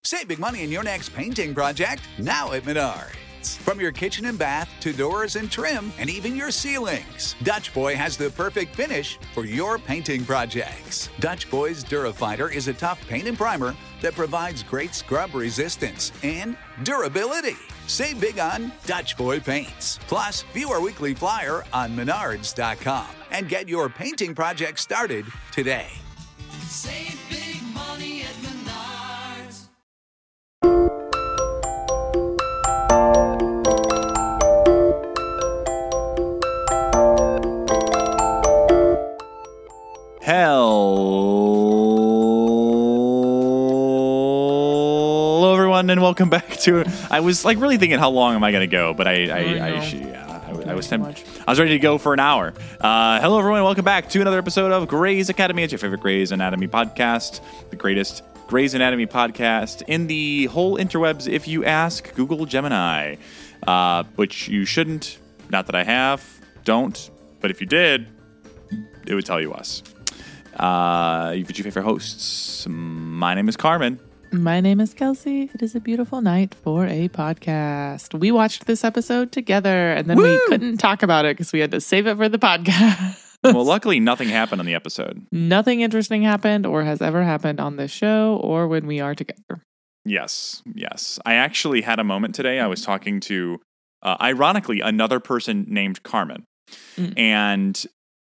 Save big money in your next painting project now at Menards. From your kitchen and bath to doors and trim and even your ceilings, Dutch Boy has the perfect finish for your painting projects. Dutch Boy's Durafighter is a tough paint and primer that provides great scrub resistance and durability. Save big on Dutch Boy paints. Plus, view our weekly flyer on Menards.com and get your painting project started today. Save big money at Menards. Hello, everyone, and welcome back to. I was like really thinking, how long am I going to go? But I was ready to go for an hour. Hello, everyone, welcome back to another episode of Grey's Academy. It's your favorite Grey's Anatomy podcast, the greatest Grey's Anatomy podcast in the whole interwebs, if you ask Google Gemini, which you shouldn't. Not that I have, don't. But if you did, it would tell you us. You've got your favorite hosts. My name is Carmen. My name is Kelsey. It is a beautiful night for a podcast. We watched this episode together, and then we couldn't talk about it because we had to save it for the podcast. Well, luckily, nothing happened on the episode. Nothing interesting happened or has ever happened on this show or when we are together. Yes. I actually had a moment today. I was talking to, ironically, another person named Carmen. And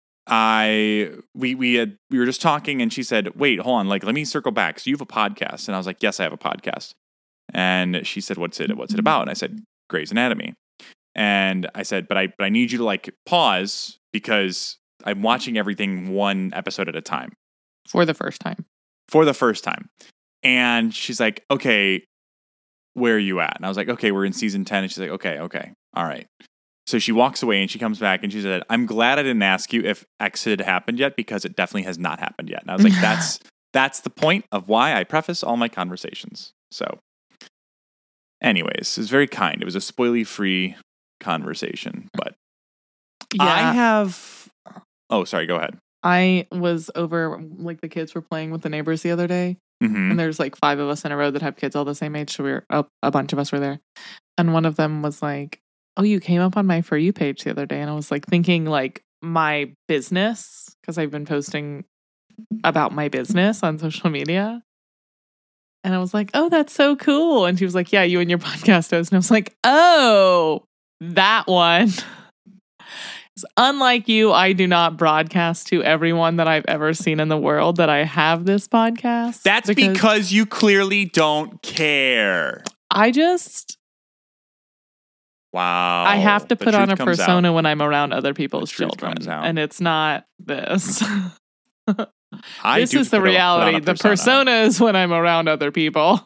we were just talking, and she said, wait, hold on, like, let me circle back. So you have a podcast? And I was like, yes, I have a podcast. And she said, what's it about? And I said, Grey's Anatomy. And I said, but I need you to like pause because I'm watching everything one episode at a time. For the first time. And she's like, okay, where are you at? And I was like, okay, we're in season 10. And she's like, okay, all right. So she walks away and she comes back and she said, I'm glad I didn't ask you if X had happened yet because it definitely has not happened yet. And I was like, that's the point of why I preface all my conversations. So anyways, it was very kind. It was a spoiler-free conversation, but Yeah. Oh, sorry, go ahead. I was over, like, the kids were playing with the neighbors the other day. Mm-hmm. And there's like 5 of us in a row that have kids all the same age. So a bunch of us were there. And one of them was like, oh, you came up on my For You page the other day. And I was like thinking like my business, because I've been posting about my business on social media. And I was like, oh, that's so cool. And she was like, yeah, you and your podcast host. And I was like, oh, that one. Unlike you, I do not broadcast to everyone that I've ever seen in the world that I have this podcast. That's because you clearly don't care. Wow. I have to put on a persona out when I'm around other people's children. And it's not this. This is the reality. The persona is when I'm around other people.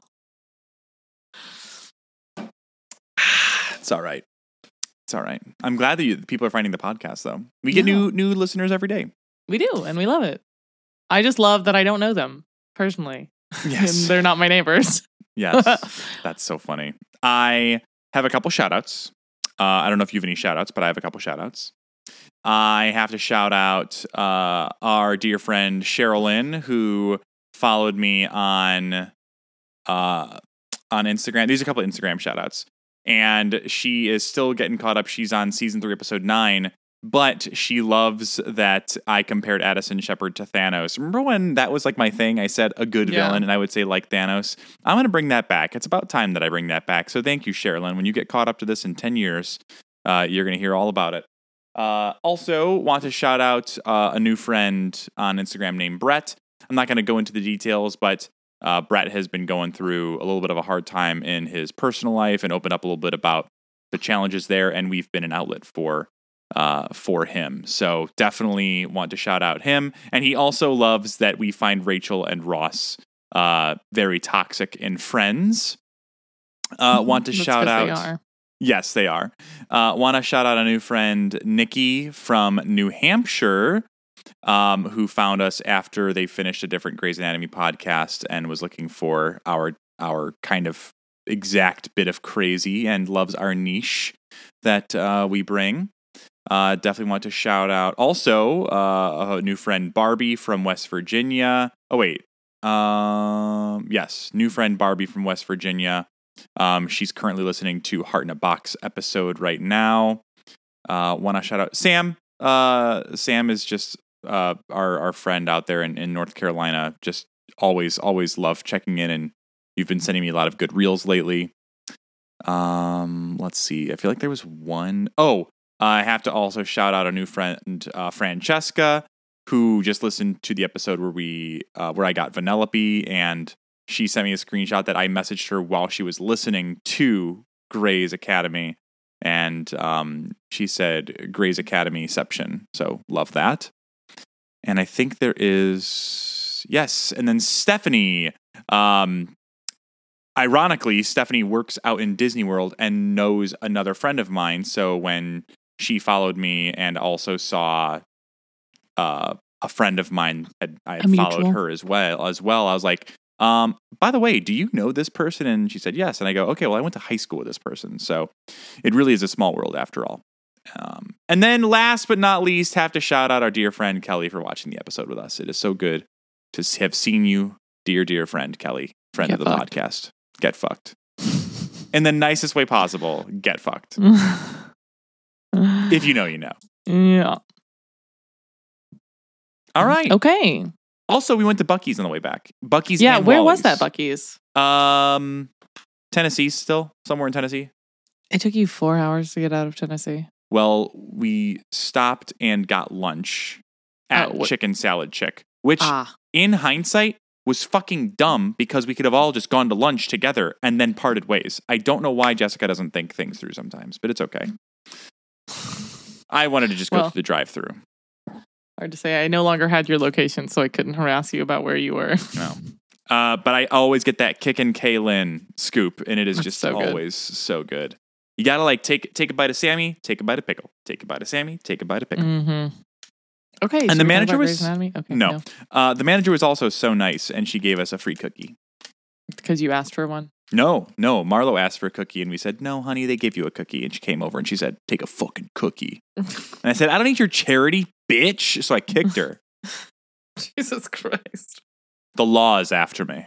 It's all right. I'm glad that people are finding the podcast, though. We get new listeners every day. We do, and we love it. I just love that I don't know them personally. Yes. And they're not my neighbors. Yes. That's so funny. I have a couple shout-outs. I don't know if you have any shout-outs, but I have a couple shout-outs. I have to shout out our dear friend Sherilyn, who followed me on Instagram. These are a couple of Instagram shout-outs. And she is still getting caught up. She's on season 3, episode 9. But she loves that I compared Addison Shepherd to Thanos. Remember when that was like my thing? I said a good villain, and I would say like Thanos. I'm going to bring that back. It's about time that I bring that back. So thank you, Sherilyn. When you get caught up to this in 10 years, you're going to hear all about it. Also, want to shout out a new friend on Instagram named Brett. I'm not going to go into the details, but Brett has been going through a little bit of a hard time in his personal life and opened up a little bit about the challenges there, and we've been an outlet for him. So definitely want to shout out him. And he also loves that we find Rachel and Ross very toxic in Friends. Want to shout out. They are. Yes, they are. Want to shout out a new friend, Nikki from New Hampshire, who found us after they finished a different Grey's Anatomy podcast and was looking for our kind of exact bit of crazy and loves our niche that we bring. Definitely want to shout out also a new friend, Barbie from West Virginia. Oh, wait. Yes, new friend Barbie from West Virginia. She's currently listening to Heart in a Box episode right now. Want to shout out Sam. Sam is just our friend out there in North Carolina. Just always love checking in, and you've been sending me a lot of good reels lately. Let's see. I feel like there was one. Oh, I have to also shout out a new friend, Francesca, who just listened to the episode where I got Vanellope, and she sent me a screenshot that I messaged her while she was listening to Grey's Academy, and she said Grey's Academyception. So love that. And I think there is and then Stephanie. Ironically, Stephanie works out in Disney World and knows another friend of mine. So when she followed me and also saw a friend of mine, I had followed her as well. I was like, by the way, do you know this person? And she said yes. And I go, okay, well, I went to high school with this person. So it really is a small world after all. And then last but not least, have to shout out our dear friend Kelly for watching the episode with us. It is so good to have seen you, dear friend Kelly, friend of the podcast. Get fucked. In the nicest way possible, get fucked. If you know, you know. Yeah. All right. Okay. Also, we went to Buc-ee's on the way back. Buc-ee's. Yeah, and where Wally's. was that Buc-ee's? Tennessee still. Somewhere in Tennessee. It took you 4 hours to get out of Tennessee. Well, we stopped and got lunch at Chicken Salad Chick, which in hindsight was fucking dumb because we could have all just gone to lunch together and then parted ways. I don't know why Jessica doesn't think things through sometimes, but it's okay. I wanted to just go through the drive-through. Hard to say. I no longer had your location, so I couldn't harass you about where you were. No. But I always get that Kickin' Kaylin scoop, and it is just so always so good. You gotta like take a bite of Sammy, take a bite of pickle, take a bite of Sammy, take a bite of pickle. Mm-hmm. Okay, and the manager was okay, no. The manager was also so nice, and she gave us a free cookie because you asked for one. No. Marlo asked for a cookie, and we said, "No, honey, they give you a cookie." And she came over and she said, "Take a fucking cookie." And I said, "I don't need your charity, bitch." So I kicked her. Jesus Christ! The law is after me.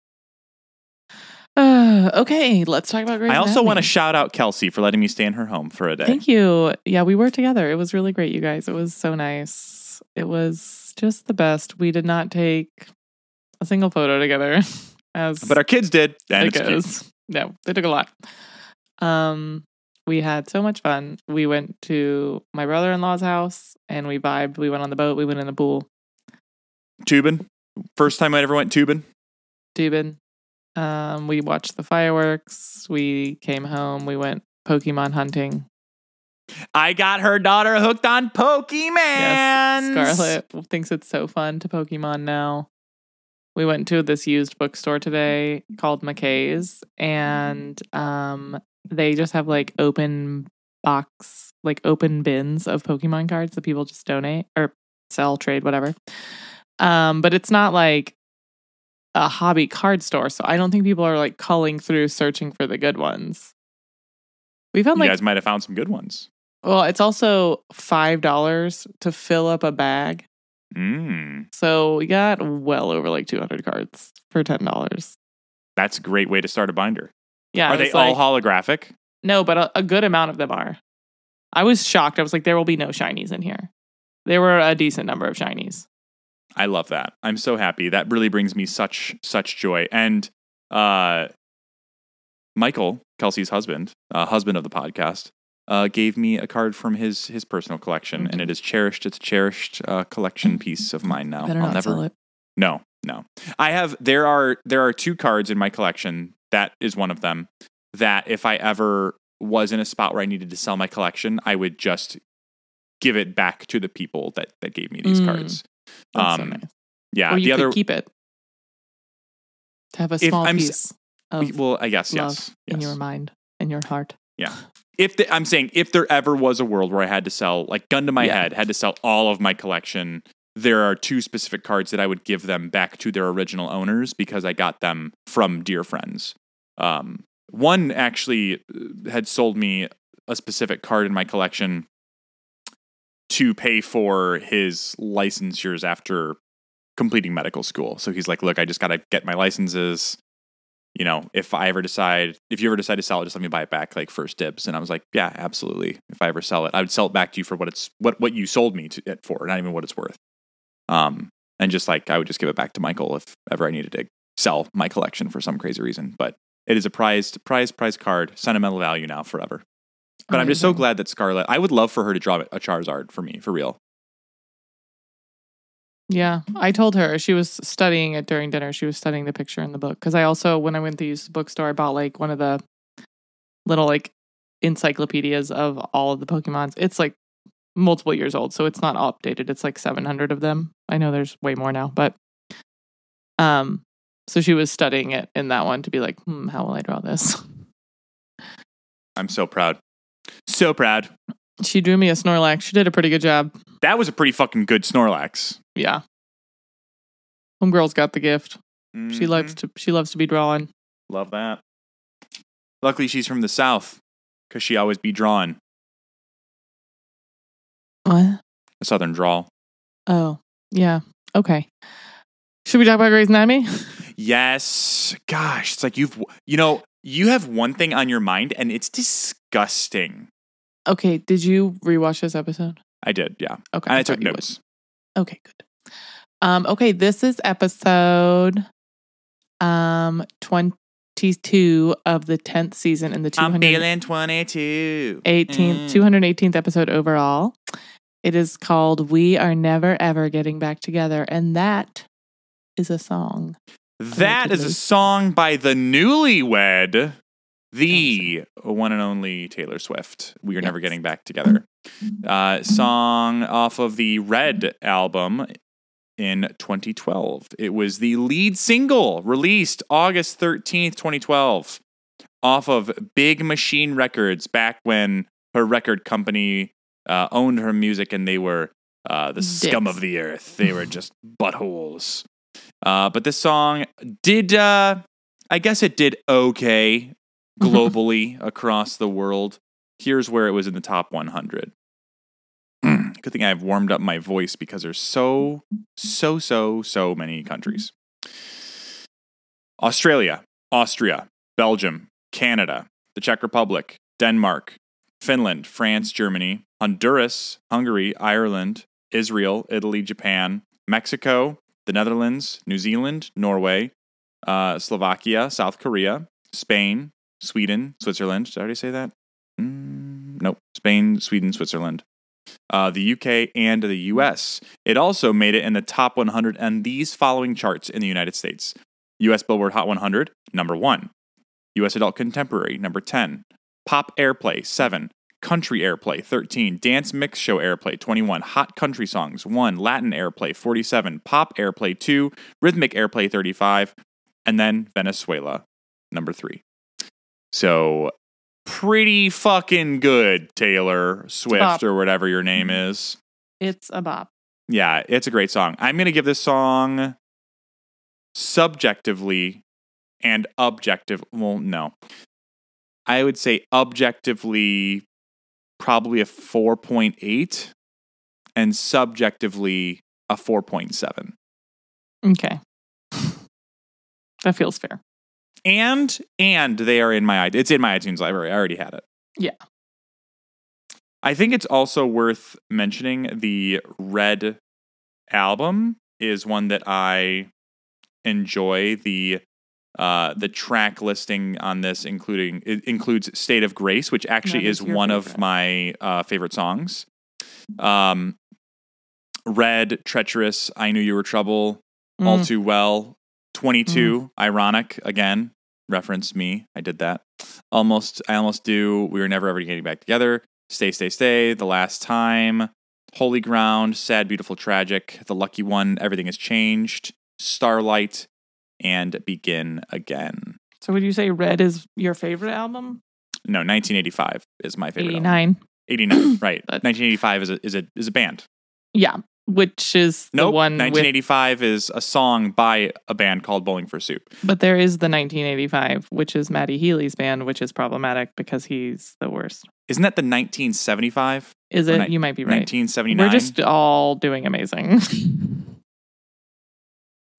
Okay, let's talk about Grey's Anatomy. I also want to shout out Kelsey for letting me stay in her home for a day. Thank you. Yeah, we were together. It was really great, you guys. It was so nice. It was just the best. We did not take a single photo together. But our kids did. And it goes. No, they took a lot. We had so much fun. We went to my brother-in-law's house and we vibed. We went on the boat. We went in the pool. Tubing. First time I ever went tubing. We watched the fireworks. We came home. We went Pokemon hunting. I got her daughter hooked on Pokemon. Yes, Scarlett thinks it's so fun to Pokemon now. We went to this used bookstore today called McKay's, and they just have like open bins of Pokemon cards that people just donate or sell, trade, whatever. But it's not like a hobby card store, so I don't think people are like culling through searching for the good ones. We found you guys might have found some good ones. Well, it's also $5 to fill up a bag. So we got well over like 200 cards for $10. That's a great way to start a binder. Yeah. Are they all holographic? No, but a good amount of them are. I was shocked. I was like, there will be no shinies in here. There were a decent number of shinies. I love that. I'm so happy. That really brings me such joy. And Michael, Kelsey's husband of the podcast, gave me a card from his personal collection, and it is cherished. It's a cherished collection piece of mine now. Better I'll not never. sell it. No. I have. There are 2 cards in my collection. That is one of them. That if I ever was in a spot where I needed to sell my collection, I would just give it back to the people that gave me these cards. That's so nice. Yeah. Or you the could other keep it to have a small piece of I guess love yes. in your mind, in your heart. Yeah. I'm saying if there ever was a world where I had to sell, like gun to my head, had to sell all of my collection, there are 2 specific cards that I would give them back to their original owners because I got them from dear friends. One actually had sold me a specific card in my collection to pay for his licensures after completing medical school. So he's like, look, I just got to get my licenses. You know, if you ever decide to sell it, just let me buy it back, like first dibs. And I was like, yeah, absolutely. If I ever sell it, I would sell it back to you for what you sold me it for, not even what it's worth. And just like, I would just give it back to Michael if ever I needed to sell my collection for some crazy reason. But it is a prized card, sentimental value now forever. But I'm just so glad that Scarlett, I would love for her to draw a Charizard for me, for real. Yeah, I told her she was studying it during dinner. She was studying the picture in the book. Because I also, when I went to the used bookstore, I bought like one of the little like encyclopedias of all of the Pokemons. It's like multiple years old, so it's not updated. It's like 700 of them. I know there's way more now, but so she was studying it in that one to be like, how will I draw this? I'm so proud. So proud. She drew me a Snorlax. She did a pretty good job. That was a pretty fucking good Snorlax. Yeah. Homegirl's got the gift. Mm-hmm. She loves to be drawing. Love that. Luckily, she's from the South, because she always be drawing. What? A Southern drawl. Oh, yeah. Okay. Should we talk about Grey's Anatomy? Yes. Gosh, it's like you have one thing on your mind, and it's disgusting. Okay. Did you rewatch this episode? I did, yeah. Okay. And I took notes. Okay, good. Okay, this is episode 22 of the 10th season in the 218th episode overall. It is called We Are Never Ever Getting Back Together, and that is a song. That is a song by the newlywed, the one and only Taylor Swift. We Are Never Getting Back Together. Song off of the Red album in 2012. It was the lead single released August 13th, 2012, off of Big Machine Records, back when her record company owned her music and they were the scum of the earth. They were just buttholes. But this song did, I guess it did okay globally across the world. Here's where it was in the top 100. Good thing I've warmed up my voice because there's so many countries. Australia, Austria, Belgium, Canada, the Czech Republic, Denmark, Finland, France, Germany, Honduras, Hungary, Ireland, Israel, Italy, Japan, Mexico, the Netherlands, New Zealand, Norway, Slovakia, South Korea, Spain, Sweden, Switzerland. Did I already say that? Nope. Spain, Sweden, Switzerland. The UK, and the US. It also made it in the top 100 and these following charts in the United States. US Billboard Hot 100, number 1. US Adult Contemporary, number 10. Pop Airplay, 7. Country Airplay, 13. Dance Mix Show Airplay, 21. Hot Country Songs, 1. Latin Airplay, 47. Pop Airplay, 2. Rhythmic Airplay, 35. And then Venezuela, number 3. So, pretty fucking good, Taylor Swift, or whatever your name is. It's a bop. Yeah, it's a great song. I'm going to give this song subjectively and objective. Well, no. I would say objectively probably a 4.8 and subjectively a 4.7. Okay. That feels fair. And they are in my, it's in my iTunes library. I already had it. Yeah. I think it's also worth mentioning the Red album is one that I enjoy. The track listing on this includes State of Grace, which actually is one of my favorite songs. Red, Treacherous, I Knew You Were Trouble, All Too Well, 22, Ironic, again, reference me. I did that. I almost do. We Were Never Ever Getting Back Together. Stay, Stay, Stay. The Last Time. Holy Ground. Sad, Beautiful, Tragic. The Lucky One. Everything Has Changed. Starlight. And Begin Again. So would you say Red is your favorite album? No, 1985 is my favorite 89. album. 89, right. 1985 is a band. Yeah. Which is the one 1985 is a song by a band called Bowling for Soup. But there is the 1985, which is Matty Healy's band, which is problematic because he's the worst. Isn't that the 1975? Is it? You might be right. 1979? We're just all doing amazing.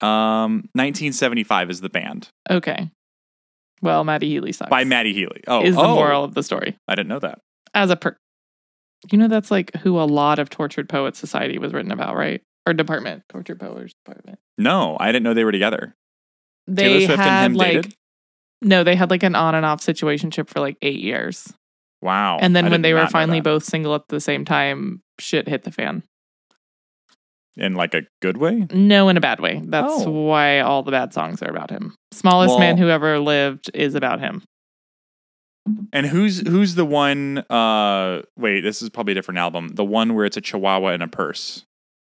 1975 is the band. Okay. Well, Maddie Healy sucks. By Maddie Healy. Is the moral of the story. I didn't know that. As a you know, that's like who a lot of Tortured Poets Society was written about, right? Or Department. Tortured Poets Department. No, I didn't know they were together. They Taylor Swift had and him dated? No, they had like an on and off situationship for like 8 years. Wow. And then I when did they were not know finally that. both single at the same time, shit hit the fan. In like a good way? No, in a bad way. That's Oh. why all the bad songs are about him. Smallest Man Who Ever Lived is about him. And who's the one wait, this is probably a different album. The one where it's a chihuahua in a purse.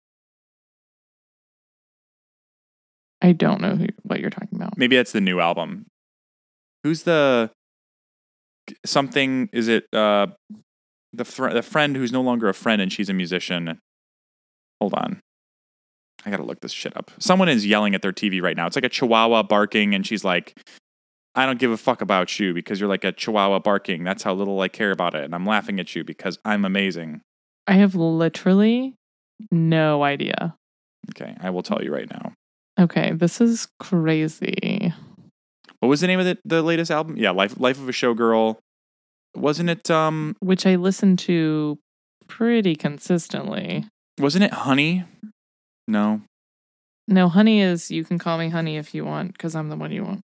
I don't know what you're talking about. Maybe that's the new album. Who's the something, is it the friend who's no longer a friend and she's a musician? Hold on. I gotta look this shit up. Someone is yelling at their TV right now. It's like a chihuahua barking and she's like, I don't give a fuck about you because you're like a chihuahua barking. That's how little I care about it. And I'm laughing at you because I'm amazing. I have literally no idea. Okay, I will tell you right now. Okay, this is crazy. What was the name of the latest album? Yeah, Life of a Showgirl. Wasn't it which I listened to pretty consistently. wasn't it Honey? No. No, Honey is You Can Call Me Honey if you want, because I'm the one you want.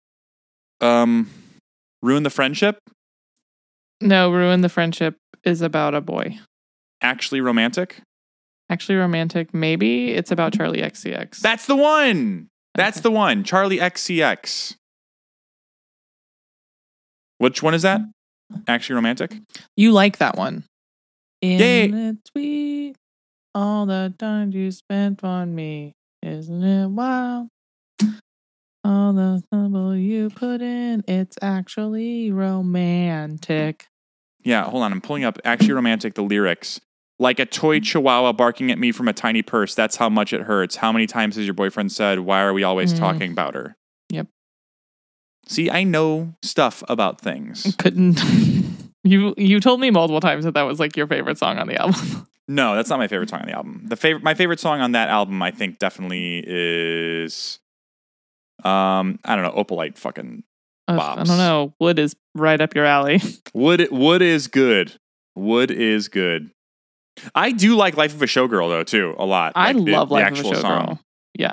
Ruin the Friendship? No, Ruin the Friendship is about a boy. Actually Romantic? Actually Romantic, maybe. It's about Charlie XCX. That's the one. That's Okay. the one. Charlie XCX. Which one is that? Actually Romantic? You like that one. Yay. In the tweet, all the time you spent on me, isn't it wild? All the trouble you put in, it's actually romantic. Yeah, hold on. I'm pulling up Actually Romantic, the lyrics. Like a toy chihuahua barking at me from a tiny purse. That's how much it hurts. How many times has your boyfriend said, why are we always talking about her? Yep. See, I know stuff about things. Couldn't. You told me multiple times that was like your favorite song on the album. No, that's not my favorite song on the album. My favorite song on that album, I think, definitely is I don't know, Opalite fucking I Bobs. don't know. Wood is right up your alley. Wood is good. Wood is good. I do like Life of a Showgirl though too a lot. I Like, love the Life of a actual Showgirl. Yeah.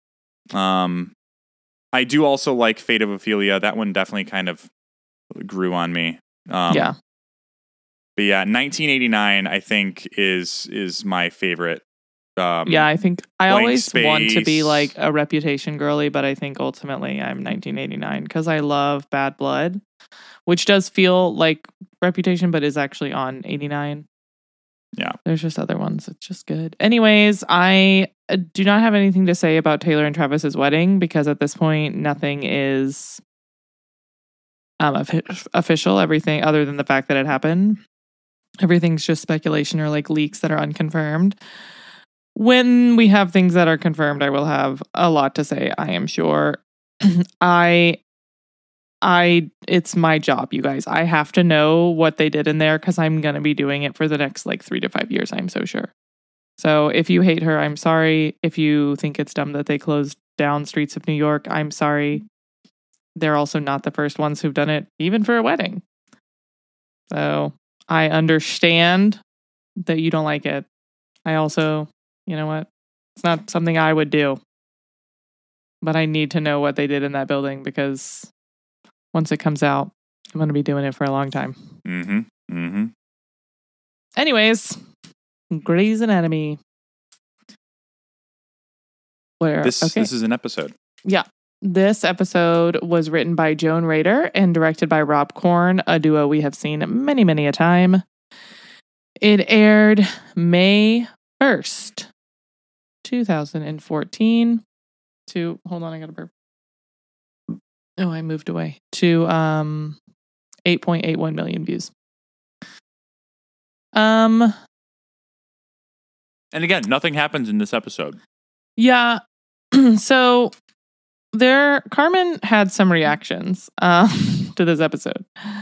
I do also like Fate of Ophelia. That one definitely kind of grew on me. Yeah. But yeah, 1989 I think is my favorite. Yeah, I think I Blank always want to be Space. like a Reputation girly, but I think ultimately I'm 1989 because I love Bad Blood, which does feel like Reputation, but is actually on 89. Yeah. There's just other ones. It's just good. Anyways, I do not have anything to say about Taylor and Travis's wedding because at this point, nothing is official. Everything other than the fact that it happened. Everything's just speculation or like leaks that are unconfirmed. When we have things that are confirmed, I will have a lot to say, I am sure. It's my job, you guys. I have to know what they did in there because I'm going to be doing it for the next like 3 to 5 years, I'm so sure. So if you hate her, I'm sorry. If you think it's dumb that they closed down streets of New York, I'm sorry. They're also not the first ones who've done it, even for a wedding. So I understand that you don't like it. I also, you know what? It's not something I would do. But I need to know what they did in that building because once it comes out, I'm going to be doing it for a long time. Mm-hmm. Mm-hmm. Anyways, Grey's Anatomy. This is an episode. Yeah. This episode was written by Joan Rader and directed by Rob Korn, a duo we have seen many, many a time. It aired May 1st, 2014 to, hold on, I got a burp. Oh, I moved away to 8.81 million views. And again, nothing happens in this episode. Yeah. So Carmen had some reactions to this episode.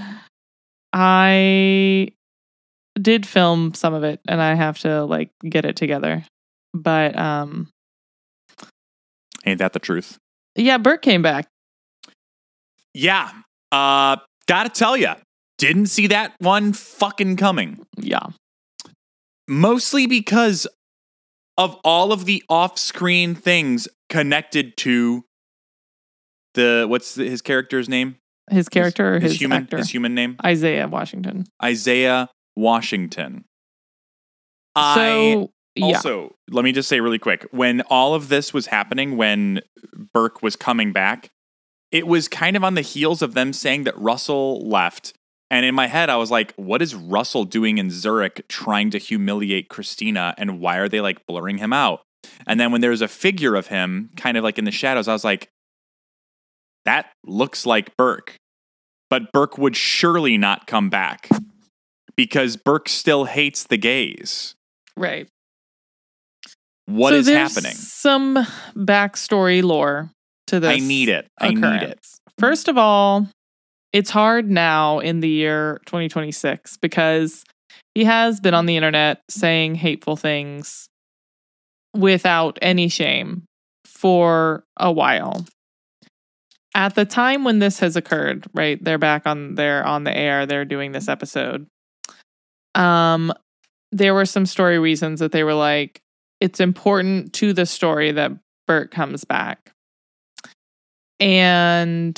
I did film some of it and I have to like get it together. But Ain't that the truth? Yeah, Bert came back. Yeah. Gotta tell you, didn't see that one fucking coming. Yeah. Mostly because of all of the off-screen things connected to his character's name? His character or his human actor? His human name? Isaiah Washington. Isaiah Washington. So, yeah. Also, let me just say really quick, when all of this was happening, when Burke was coming back, it was kind of on the heels of them saying that Russell left. And in my head, I was like, what is Russell doing in Zurich trying to humiliate Christina? And why are they like blurring him out? And then when there was a figure of him kind of like in the shadows, I was like, that looks like Burke. But Burke would surely not come back because Burke still hates the gays. Right. What is there's happening? Some backstory lore to this. I need it. First of all, it's hard now in the year 2026 because he has been on the internet saying hateful things without any shame for a while. At the time when this has occurred, right? They're back on the air. They're doing this episode. There were some story reasons that they were like, it's important to the story that Bert comes back. And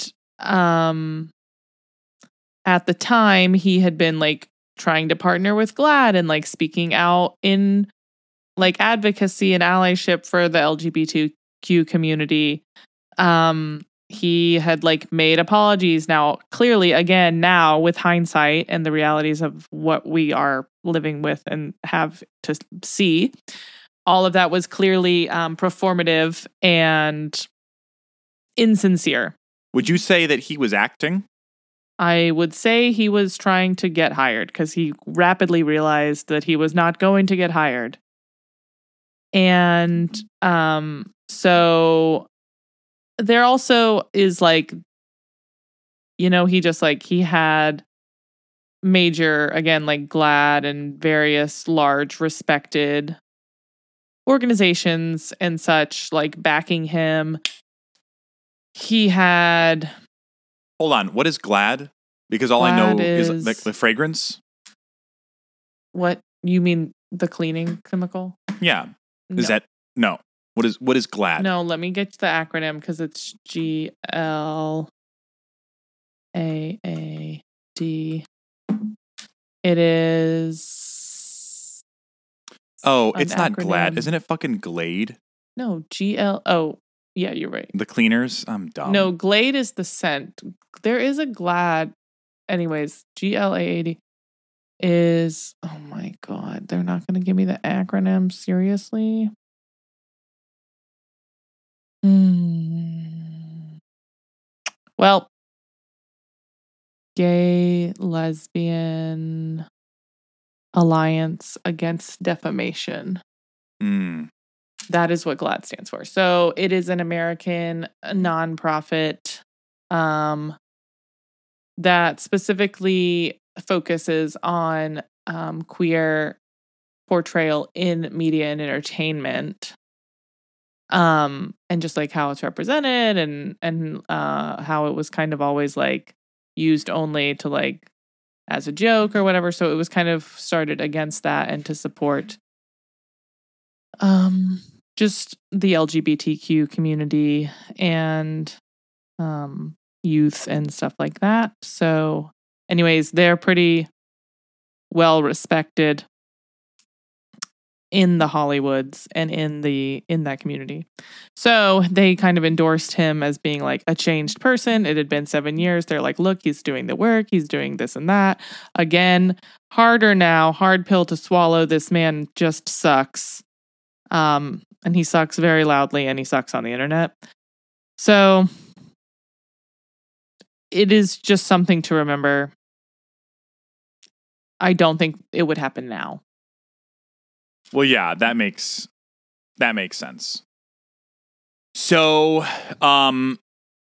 at the time, he had been like trying to partner with GLAAD and like speaking out in like advocacy and allyship for the LGBTQ community. He had like made apologies. Now, clearly, again, now with hindsight and the realities of what we are living with and have to see, all of that was clearly performative and insincere. Would you say that he was acting? I would say he was trying to get hired because he rapidly realized that he was not going to get hired. And so there also is like, you know, he had major, again, like GLAAD and various large respected organizations and such like backing him. He had... Hold on, what is GLAAD? Because all I know is like the fragrance. What you mean, the cleaning chemical? Yeah. No. Is that no? What is GLAAD? No, let me get to the acronym because it's GLAAD. It is. Oh, it's not acronym. GLAAD. Isn't it fucking Glade? No, GL. Oh, yeah, you're right. The cleaners? I'm dumb. No, Glade is the scent. There is a GLAAD. Anyways, GLAAD is. Oh my God. They're not going to give me the acronym. Seriously? Well, Gay Lesbian Alliance Against Defamation. That is what GLAAD stands for. So it is an American nonprofit that specifically focuses on queer portrayal in media and entertainment. And just like how it's represented and how it was kind of always like used only to like as a joke or whatever. So it was kind of started against that and to support just the LGBTQ community and youth and stuff like that. So anyways, they're pretty well respected in the Hollywoods and in that community. So they kind of endorsed him as being like a changed person. It had been 7 years. They're like, look, he's doing the work. He's doing this and that. Again, harder now, hard pill to swallow. This man just sucks. And he sucks very loudly and he sucks on the internet. So it is just something to remember. I don't think it would happen now. Well, yeah, that makes sense. So, I'm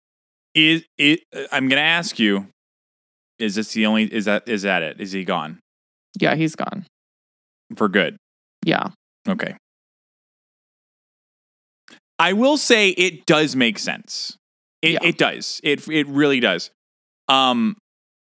gonna ask you: is this the only? Is that it? Is he gone? Yeah, he's gone for good. Yeah. Okay. I will say it does make sense. It does. It really does. I mean,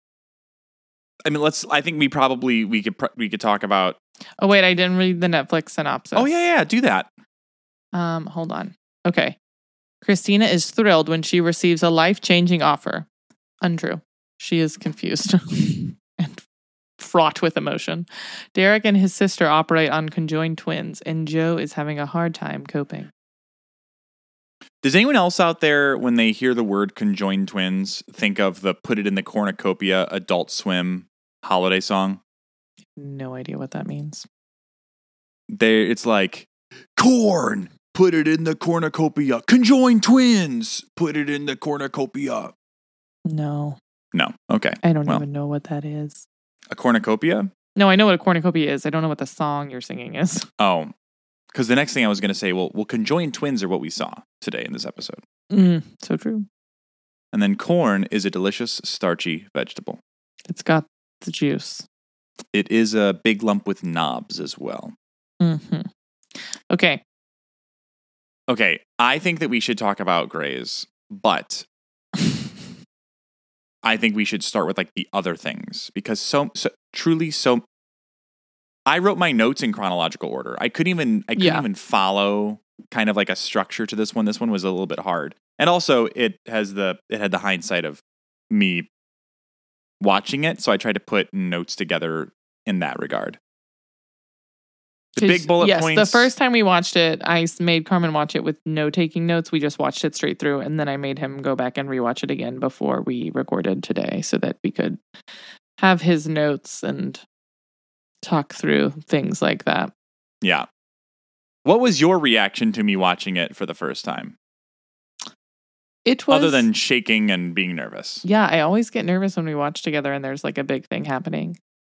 I think we could talk about. Oh wait, I didn't read the Netflix synopsis. Oh yeah, do that. Hold on. Okay. Christina is thrilled when she receives a life-changing offer. Untrue. She is confused and fraught with emotion. Derek and his sister operate on conjoined twins, and Joe is having a hard time coping. Does anyone else out there, when they hear the word conjoined twins, think of the Put It in the Cornucopia Adult Swim holiday song? No idea what that means. It's like, corn, put it in the cornucopia. Conjoined twins, put it in the cornucopia. No. No. Okay. I don't even know what that is. A cornucopia? No, I know what a cornucopia is. I don't know what the song you're singing is. Oh, because the next thing I was going to say, well, conjoined twins are what we saw today in this episode. So true. And then corn is a delicious, starchy vegetable. It's got the juice. It is a big lump with knobs as well. Mm-hmm. Okay. Okay, I think that we should talk about Grays, but I think we should start with like the other things because so truly I wrote my notes in chronological order. I couldn't even follow kind of like a structure to this one. This one was a little bit hard. And also it had the hindsight of me watching it, so I tried to put notes together in that regard. The big bullet points. Yes, the first time we watched it, I made Carmen watch it with no taking notes. We just watched it straight through, and then I made him go back and rewatch it again before we recorded today so that we could have his notes and talk through things like that. Yeah. What was your reaction to me watching it for the first time? It was... Other than shaking and being nervous. Yeah, I always get nervous when we watch together and there's like a big thing happening.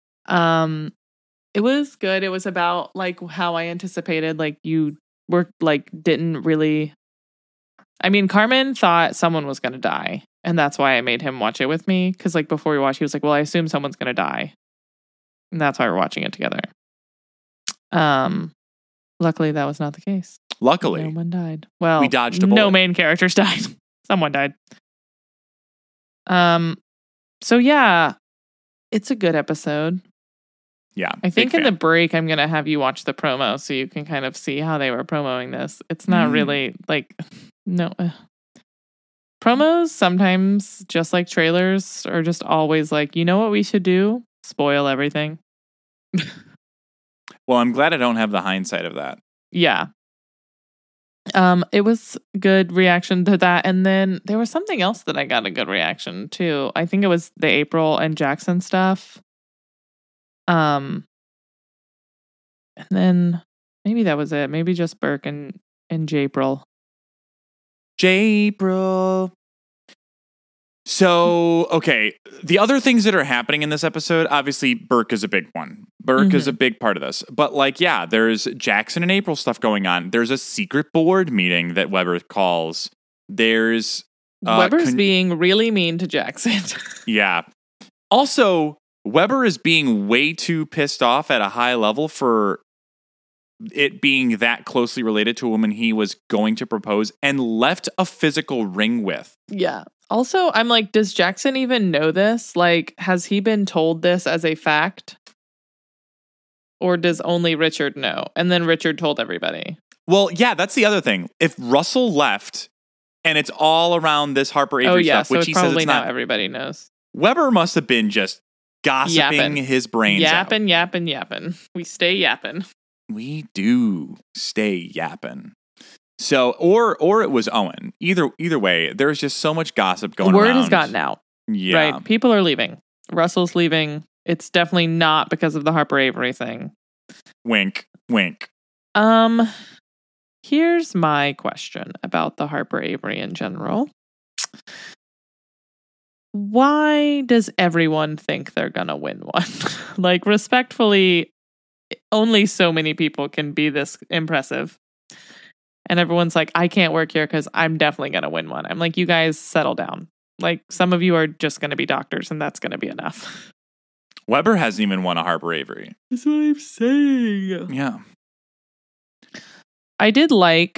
It was good. It was about like how I anticipated. Like you were like didn't really. I mean, Carmen thought someone was going to die, and that's why I made him watch it with me. Because like before we watched, he was like, "Well, I assume someone's going to die," and that's why we're watching it together. Luckily, that was not the case. Luckily, no one died. Well, we dodged a bullet. No main characters died. Someone died. So yeah, it's a good episode. Yeah. I think in the break, I'm going to have you watch the promo so you can kind of see how they were promoting this. It's not really like, no. Promos sometimes, just like trailers, are just always like, you know what we should do? Spoil everything. Well, I'm glad I don't have the hindsight of that. Yeah. It was good reaction to that. And then there was something else that I got a good reaction to. I think it was the April and Jackson stuff. And then maybe that was it. Maybe just Burke and Japril. So, okay. The other things that are happening in this episode, obviously Burke is a big one. Burke is a big part of this. But like, yeah, there's Jackson and April stuff going on. There's a secret board meeting that Weber calls. There's Weber's being really mean to Jackson. Yeah. Also, Weber is being way too pissed off at a high level for it being that closely related to a woman he was going to propose and left a physical ring with. Yeah. Also, I'm like, does Jackson even know this? Like, has he been told this as a fact? Or does only Richard know? And then Richard told everybody. Well, yeah, that's the other thing. If Russell left and it's all around this Harper Avery stuff, which so he says it's now not, everybody knows. Weber must have been just gossiping his brains out. Yapping. We stay yapping. We do stay yapping. So, or it was Owen. Either way, there's just so much gossip going around. Word has gotten out. Yeah. Right. People are leaving. Russell's leaving. It's definitely not because of the Harper Avery thing. Wink. Here's my question about the Harper Avery in general. Why does everyone think they're gonna win one? Like, respectfully, only so many people can be this impressive. And everyone's like, I can't work here because I'm definitely gonna win one. I'm like, you guys settle down. Like, some of you are just gonna be doctors and that's gonna be enough. Weber hasn't even won a Harper Avery. That's what I'm saying. Yeah. I did like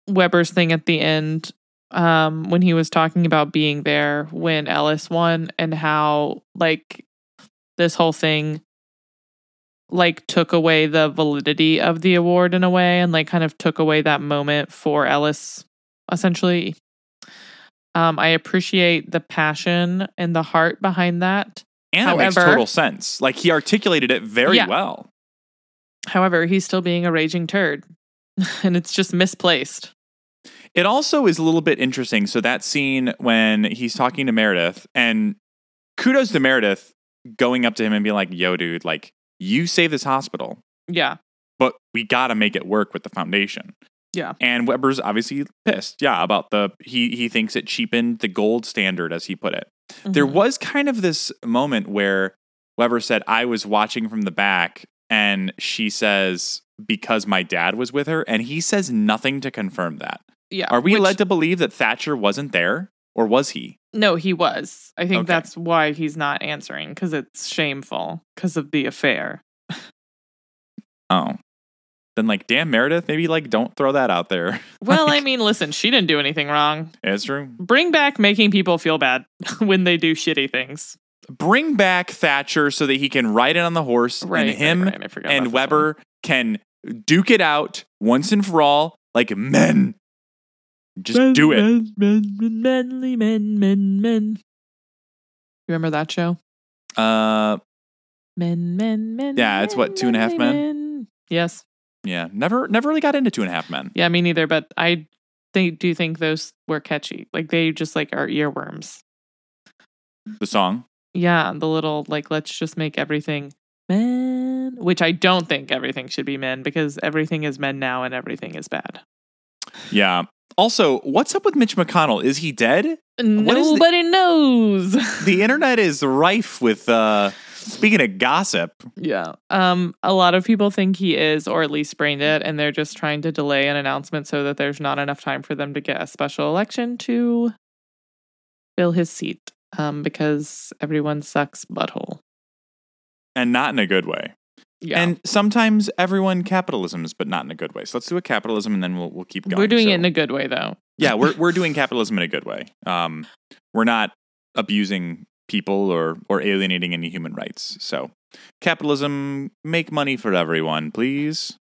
Weber's thing at the end, when he was talking about being there when Ellis won, and how like this whole thing like took away the validity of the award in a way, and like kind of took away that moment for Ellis, essentially. I appreciate the passion and the heart behind that. And it makes total sense. Like, he articulated it very well. However, he's still being a raging turd. And it's just misplaced. It also is a little bit interesting. So that scene when he's talking to Meredith, and kudos to Meredith going up to him and being like, yo, dude, like, you saved this hospital. Yeah. But we got to make it work with the foundation. Yeah. And Weber's obviously pissed. Yeah. About he thinks it cheapened the gold standard, as he put it. Mm-hmm. There was kind of this moment where Weber said, I was watching from the back, and she says, because my dad was with her, and he says nothing to confirm that. Yeah. Are we led to believe that Thatcher wasn't there, or was he? No, he was. I think that's why he's not answering, because it's shameful because of the affair. Oh. Then, like, damn, Meredith, maybe, like, don't throw that out there. Well, I mean, listen, she didn't do anything wrong. It's true. Bring back making people feel bad when they do shitty things. Bring back Thatcher so that he can ride in on the horse, and him and Weber can duke it out once and for all, like men. Just do it. Manly men. Remember that show? Men. Yeah, it's what, 2.5 Men? Yes. Yeah, never really got into 2.5 Men. Yeah, me neither, but I do think those were catchy. Like, they just like are earworms. The song? Yeah, the little, like, let's just make everything men, which I don't think everything should be men, because everything is men now and everything is bad. Yeah. Also, what's up with Mitch McConnell? Is he dead? Nobody knows. The internet is rife with, speaking of gossip. Yeah. A lot of people think he is, or at least brain dead, and they're just trying to delay an announcement so that there's not enough time for them to get a special election to fill his seat. Because everyone sucks butthole. And not in a good way. Yeah. And sometimes everyone capitalisms, but not in a good way. So let's do a capitalism, and then we'll keep going. We're doing it in a good way, though. Yeah, we're doing capitalism in a good way. We're not abusing people or alienating any human rights. So capitalism, make money for everyone, please.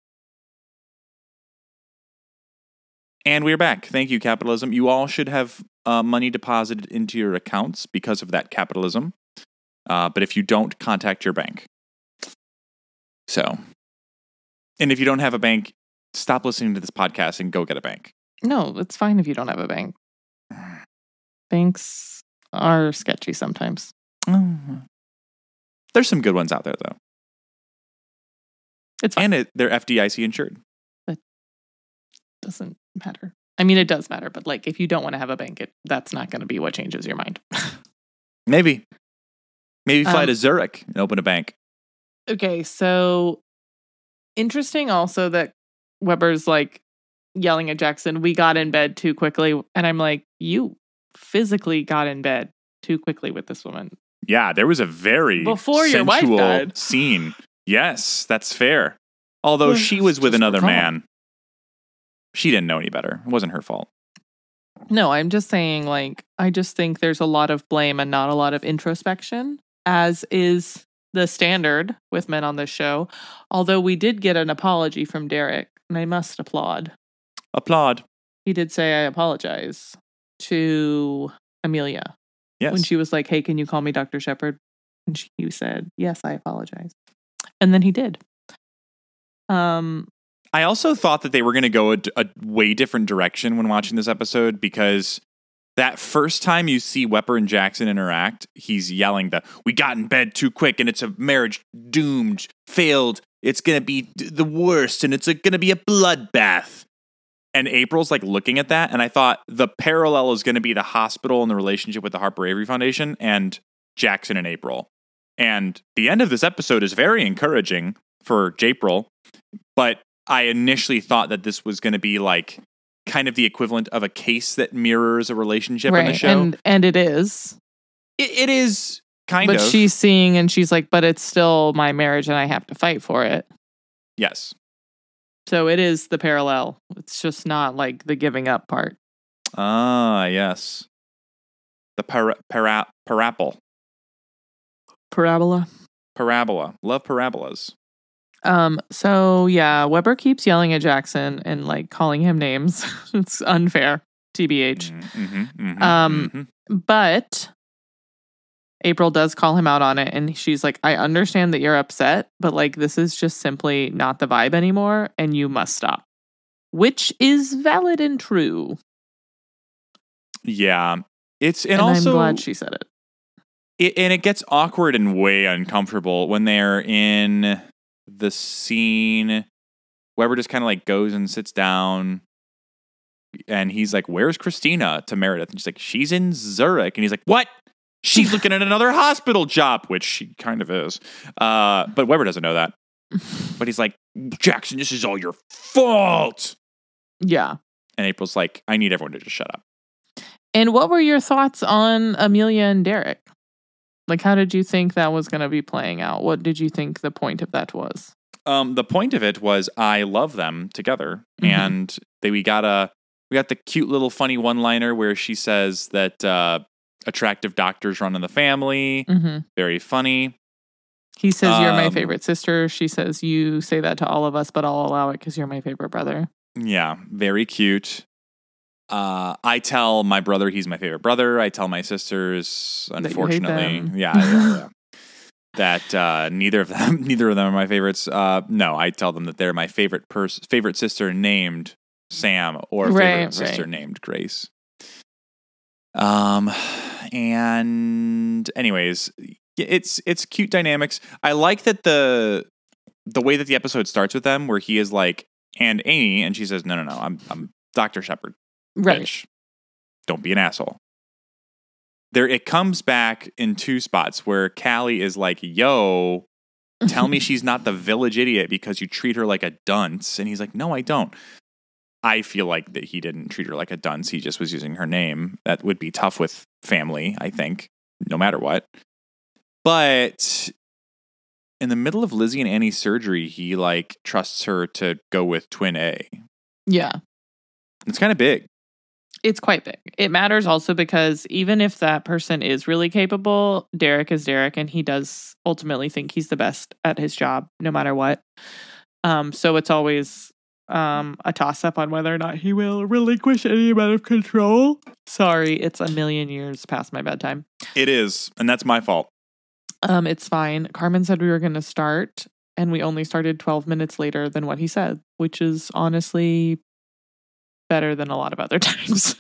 And we're back. Thank you, capitalism. You all should have money deposited into your accounts because of that capitalism. But if you don't, contact your bank. So, and if you don't have a bank, stop listening to this podcast and go get a bank. No, it's fine if you don't have a bank. Banks are sketchy sometimes. There's some good ones out there, though. It's fine. And they're FDIC insured. That doesn't matter. I mean, it does matter, but like, if you don't want to have a bank, that's not going to be what changes your mind. Maybe fly to Zurich and open a bank. Okay, so interesting also that Weber's like yelling at Jackson, we got in bed too quickly. And I'm like, you physically got in bed too quickly with this woman. Yeah, there was a very before your wife died scene. Yes, that's fair. Although she was with another man. She didn't know any better. It wasn't her fault. No, I'm just saying, like, I just think there's a lot of blame and not a lot of introspection, as is the standard with men on this show. Although we did get an apology from Derek, and I must applaud. Applaud. He did say, I apologize to Amelia. Yes. When she was like, hey, can you call me Dr. Shepard? And he said, yes, I apologize. And then he did. I also thought that they were going to go a way different direction when watching this episode, because that first time you see Weber and Jackson interact, he's yelling that we got in bed too quick and it's a marriage doomed, failed. It's going to be the worst and it's going to be a bloodbath. And April's like looking at that. And I thought the parallel is going to be the hospital and the relationship with the Harper Avery Foundation and Jackson and April. And the end of this episode is very encouraging for Japril, but I initially thought that this was going to be like kind of the equivalent of a case that mirrors a relationship on the show. And it is. It is kind of. But she's seeing and she's like, but it's still my marriage and I have to fight for it. Yes. So it is the parallel. It's just not like the giving up part. Ah, yes. The parapol. Parabola. Parabola. Love parabolas. So yeah, Weber keeps yelling at Jackson and like calling him names. It's unfair, TBH. But April does call him out on it, and she's like, I understand that you're upset, but like this is just simply not the vibe anymore, and you must stop. Which is valid and true. Yeah. And and also, I'm glad she said it. And it gets awkward and way uncomfortable when they're in the scene. Weber just kind of like goes and sits down, and he's like, "Where's Christina?" to Meredith, and she's like, "She's in Zurich," and he's like, "What? She's looking at another hospital job," which she kind of is. But Weber doesn't know that. But he's like, "Jackson, this is all your fault." Yeah. And April's like, "I need everyone to just shut up." And what were your thoughts on Amelia and Derek? Like, how did you think that was going to be playing out? What did you think the point of that was? The point of it was I love them together, and we got the cute little funny one-liner where she says that attractive doctors run in the family. Very funny. He says, "You're my favorite sister." She says, "You say that to all of us, but I'll allow it because you're my favorite brother." Yeah, very cute. I tell my brother he's my favorite brother. I tell my sisters, unfortunately, yeah, that neither of them are my favorites. No, I tell them that they're my favorite sister named Sam or favorite sister named Grace. And anyways, it's cute dynamics. I like that the way that the episode starts with them, where he is like, "And Amy," and she says, "No, I'm Dr. Shepard." Right. Bitch. Don't be an asshole. It comes back in two spots where Callie is like, "Yo, tell me she's not the village idiot because you treat her like a dunce." And he's like, "No, I don't." I feel like that he didn't treat her like a dunce. He just was using her name. That would be tough with family, I think, no matter what. But in the middle of Lizzie and Annie's surgery, he like trusts her to go with twin A. Yeah. It's kind of big. It's quite big. It matters also because even if that person is really capable, Derek is Derek, and he does ultimately think he's the best at his job, no matter what. So it's always a toss-up on whether or not he will relinquish any amount of control. Sorry, it's a million years past my bedtime. It is, and that's my fault. It's fine. Carmen said we were going to start, and we only started 12 minutes later than what he said, which is honestly better than a lot of other times.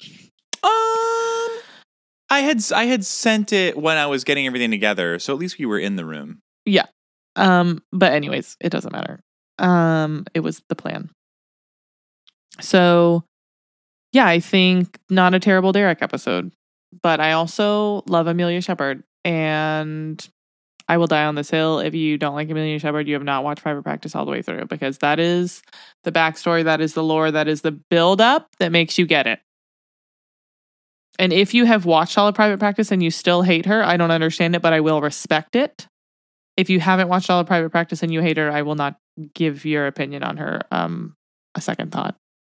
I had sent it when I was getting everything together, so at least we were in the room. Yeah. But anyways, it doesn't matter. It was the plan. So yeah, I think not a terrible Derek episode, but I also love Amelia Shepard, and I will die on this hill. If you don't like Amelia Shepard, you have not watched Private Practice all the way through, because that is the backstory, that is the lore, that is the build up that makes you get it. And if you have watched all of Private Practice and you still hate her, I don't understand it, but I will respect it. If you haven't watched all of Private Practice and you hate her, I will not give your opinion on her a second thought.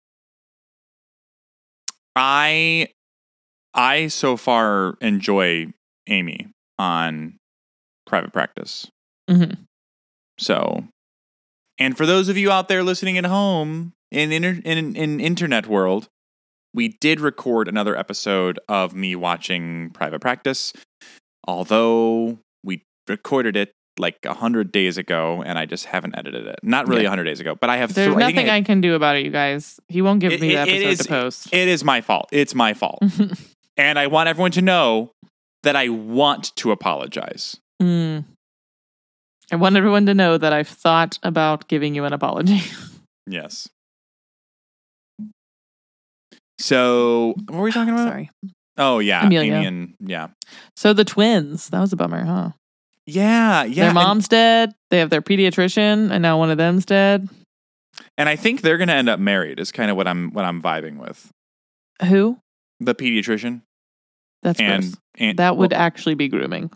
I so far enjoy Amy on Private Practice. So, and for those of you out there listening at home in internet world, we did record another episode of me watching Private Practice, although we recorded it like 100 days ago, and I just haven't edited it. Not really 100 days ago, but I have. There's nothing I can do about it, you guys. He won't give me the episode to post. It is my fault. It's my fault. And I want everyone to know that I want to apologize. I want everyone to know that I've thought about giving you an apology. Yes. So, what were we talking about? Sorry. Oh, yeah. Amelia. Amy and, yeah. So the twins, that was a bummer, huh? Yeah. Their mom's dead. They have their pediatrician, and now one of them's dead. And I think they're going to end up married is kind of what I'm vibing with. Who? The pediatrician. That's gross. That would actually be grooming.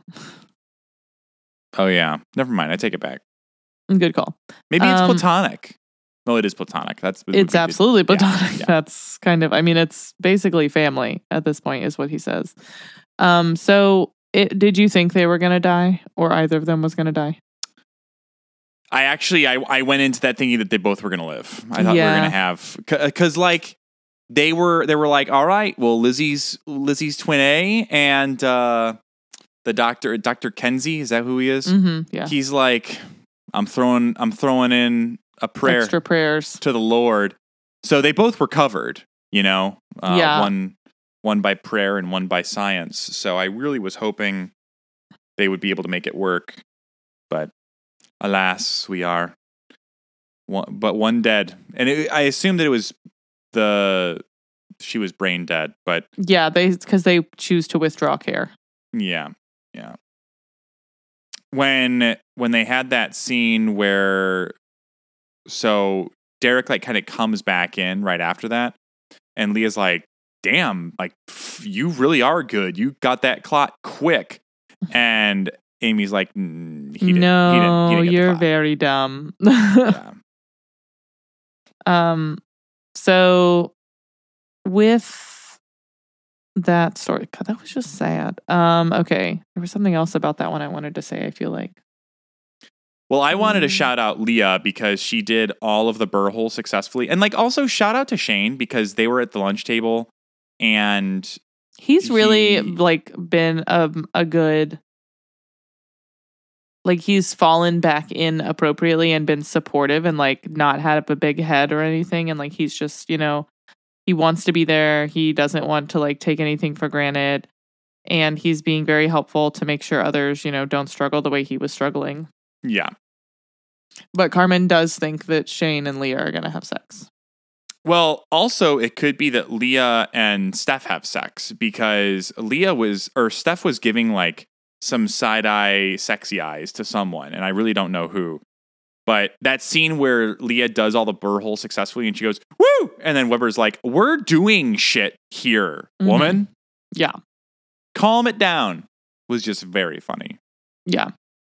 Oh, yeah. Never mind. I take it back. Good call. Maybe it's platonic. Well, it is platonic. It's absolutely yeah, platonic. yeah. That's kind of, I mean, it's basically family at this point, is what he says. So did you think they were going to die, or either of them was going to die? I went into that thinking that they both were going to live. I thought we were Yeah. going to have, because like they were like, all right, well, Lizzie's twin A, and the Dr. Kenzie, is that who he is? Mm-hmm, yeah. He's like, I'm throwing in a prayer Extra prayers. to the Lord. So they both were covered, Yeah. One by prayer and one by science. So I really was hoping they would be able to make it work, but alas, we are one dead. And I assumed that it was she was brain dead, but Yeah, because they choose to withdraw care. yeah. When they had that scene where, so Derek like kind of comes back in right after that, and Leah's like, damn, like you really are good. You got that clot quick. And Amy's like, he didn't get the you're clot." very dumb. Yeah. So with that story, God, that was just sad. Okay, there was something else about that one I wanted to say, I feel like. Well, I wanted to shout out Leah because she did all of the burr holes successfully. And like also shout out to Shane because they were at the lunch table and He's really like been a good, like he's fallen back in appropriately and been supportive and like not had a big head or anything. And like he's just, he wants to be there. He doesn't want to like take anything for granted. And he's being very helpful to make sure others, don't struggle the way he was struggling. yeah. But Carmen does think that Shane and Leah are going to have sex. Well, also it could be that Leah and Steph have sex because Steph was giving like some side eye sexy eyes to someone, and I really don't know who. But that scene where Leah does all the burr holes successfully and she goes, woo! And then Weber's like, we're doing shit here, woman. Yeah. Calm it down. Was just very funny. Yeah.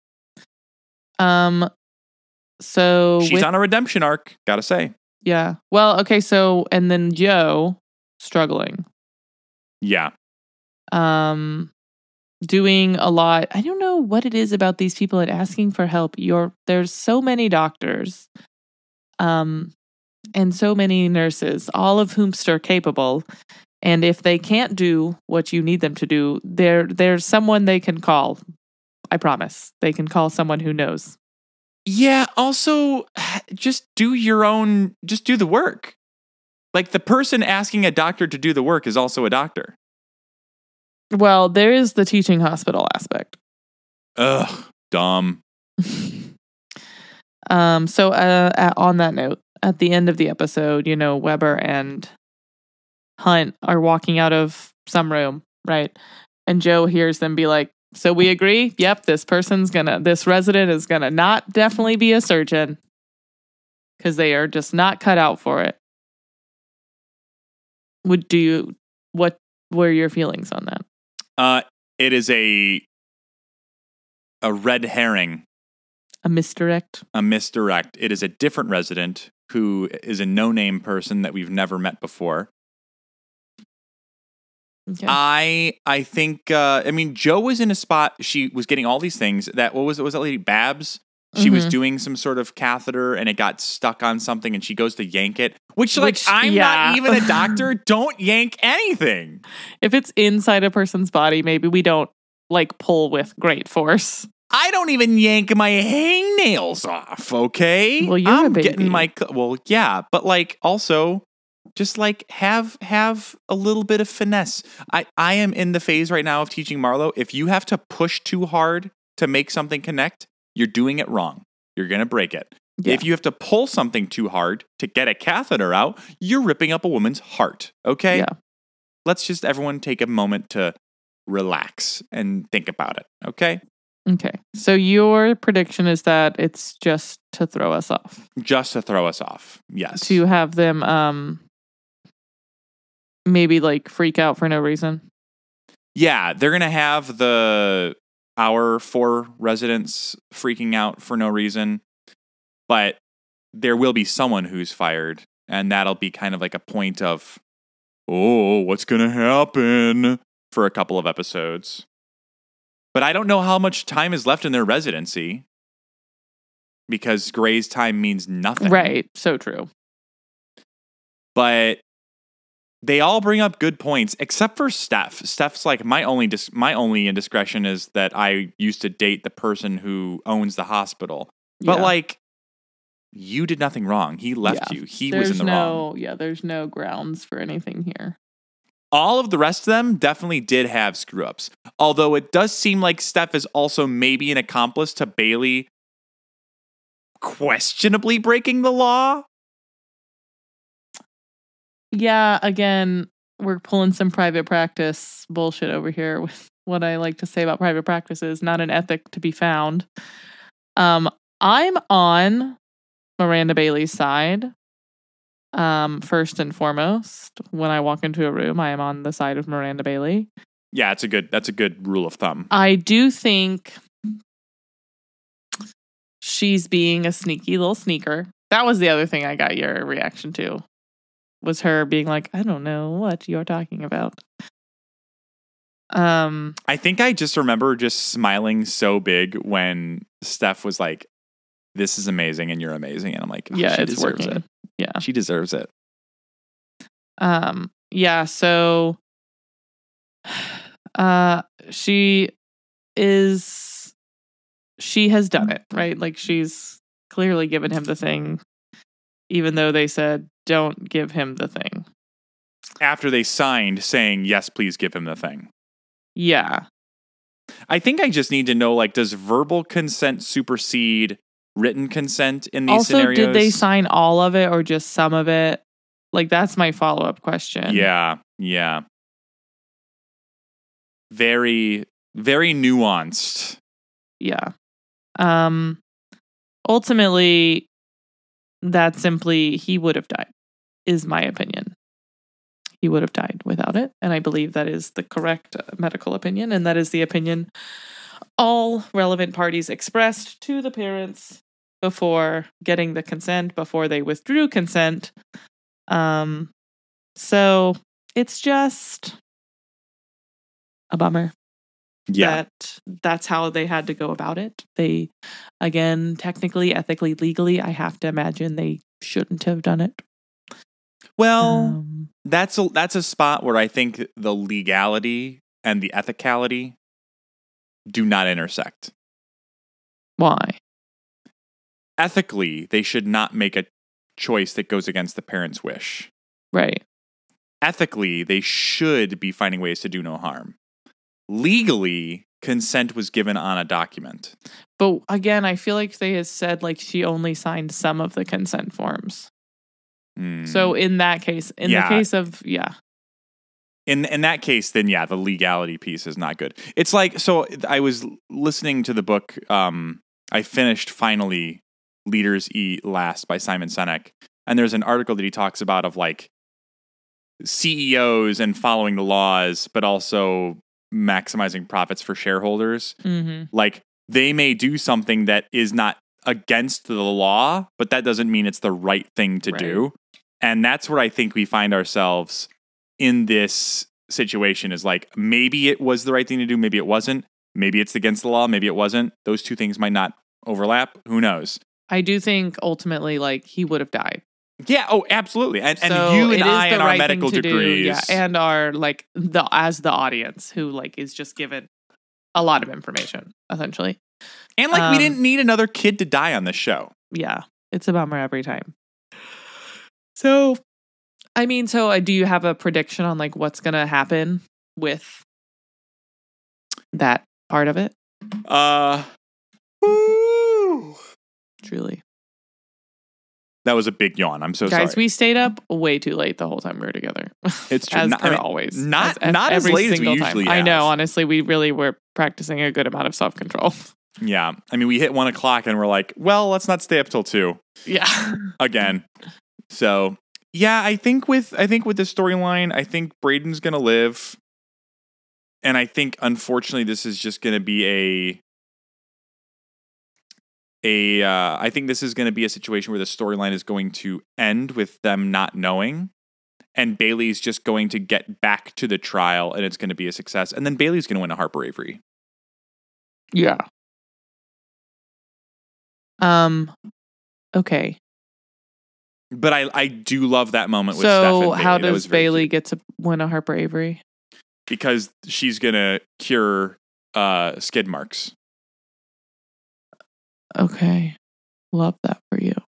So she's on a redemption arc, gotta say. Yeah. Well, okay, so and then Joe struggling. Yeah. Doing a lot. I don't know what it is about these people at asking for help. There's so many doctors. And so many nurses, all of whom are capable. And if they can't do what you need them to do, there's someone they can call. I promise. They can call someone who knows. Yeah, also, just do the work. Like, the person asking a doctor to do the work is also a doctor. Well, there is the teaching hospital aspect. Ugh, dumb. So on that note, at the end of the episode, Weber and Hunt are walking out of some room, right? And Joe hears them be like, so we agree? Yep, this resident is gonna not definitely be a surgeon. Because they are just not cut out for it. What were your feelings on that? It is a red herring. A misdirect? A misdirect. It is a different resident who is a no-name person that we've never met before. Okay. I think, Joe was in a spot, she was getting all these things. What was that lady, Babs? She was doing some sort of catheter and it got stuck on something and she goes to yank it. I'm not even a doctor. Don't yank anything. If it's inside a person's body, maybe we don't pull with great force. I don't even yank my hangnails off, okay? Well, you're a baby. But also just have a little bit of finesse. I am in the phase right now of teaching Marlo. If you have to push too hard to make something connect, you're doing it wrong. You're going to break it. Yeah. If you have to pull something too hard to get a catheter out, you're ripping up a woman's heart. Okay? Yeah. Let's just everyone take a moment to relax and think about it. Okay? Okay. So your prediction is that it's just to throw us off. Just to throw us off. Yes. To have them maybe freak out for no reason. Yeah, they're going to have our 4 residents freaking out for no reason. But there will be someone who's fired, and that'll be kind of like a point of, oh, what's going to happen for a couple of episodes. But I don't know how much time is left in their residency because Grey's time means nothing. Right. So true. But they all bring up good points, except for Steph. Steph's like, my only indiscretion is that I used to date the person who owns the hospital. But Yeah. like, you did nothing wrong. He left you. He was in the wrong. Yeah, there's no grounds for anything here. All of the rest of them definitely did have screw ups. Although it does seem like Steph is also maybe an accomplice to Bailey questionably breaking the law. Yeah, again, we're pulling some private practice bullshit over here with what I like to say about private practice is not an ethic to be found. I'm on Miranda Bailey's side. First and foremost, when I walk into a room, I am on the side of Miranda Bailey. Yeah, that's a good rule of thumb. I do think she's being a sneaky little sneaker. That was the other thing I got your reaction to. Was her being like, I don't know what you're talking about. I think I just remember just smiling so big when Steph was like, this is amazing and you're amazing. And I'm like, oh, yeah, she it's deserves working. it. Yeah. She deserves it. Yeah, so she has done it, right? Like she's clearly given him the thing, even though they said don't give him the thing. After they signed saying, yes, please give him the thing. Yeah. I think I just need to know, like, does verbal consent supersede written consent in these Also, scenarios? did they sign all of it or just some of it? Like, that's my follow-up question. Yeah. Very, very nuanced. Yeah. Ultimately, that simply, he would have died, is my opinion. He would have died without it. And I believe that is the correct medical opinion. And that is the opinion all relevant parties expressed to the parents before getting the consent, before they withdrew consent. So it's just a bummer. Yeah. That's how they had to go about it. They, again, technically, ethically, legally, I have to imagine they shouldn't have done it. Well, that's a spot where I think the legality and the ethicality do not intersect. Why? Ethically, they should not make a choice that goes against the parent's wish. Right. Ethically, they should be finding ways to do no harm. Legally, consent was given on a document. But again, I feel like they had said like she only signed some of the consent forms. So in that case, the case of, In that case, then the legality piece is not good. It's like, so I was listening to the book, I finished finally Leaders Eat Last by Simon Sinek. And there's an article that he talks about of like CEOs and following the laws, but also maximizing profits for shareholders. Mm-hmm. Like they may do something that is not against the law, but that doesn't mean it's the right thing to do. And that's where I think we find ourselves in this situation is like, maybe it was the right thing to do. Maybe it wasn't. Maybe it's against the law. Maybe it wasn't. Those two things might not overlap. Who knows? I do think ultimately like he would have died. Yeah. Oh, absolutely. And So you and it is I the and our right medical thing to do, degrees. and our like as the audience who like is just given a lot of information essentially. And like we didn't need another kid to die on this show. Yeah, it's a bummer every time. So, I mean, do you have a prediction on like what's gonna happen with that part of it? Truly. That was a big yawn. I'm so Guys, sorry. we stayed up way too late the whole time we were together. It's true. As per always. Not as every late as we single time. usually I have. know, honestly, we really were practicing a good amount of self-control. Yeah. I mean, we hit 1 o'clock and we're like, well, let's not stay up till 2 Yeah. again. So yeah, I think with the storyline, I think Braden's gonna live. And I think unfortunately this is just gonna be I think this is going to be a situation where the storyline is going to end with them not knowing, and Bailey's just going to get back to the trial, and it's going to be a success. And then Bailey's going to win a Harper Avery. Yeah. Okay. But I do love that moment with So Steph and Bailey. how That was does very Bailey cute. get to win a Harper Avery? Because she's going to cure skid marks. Okay. Love that for you.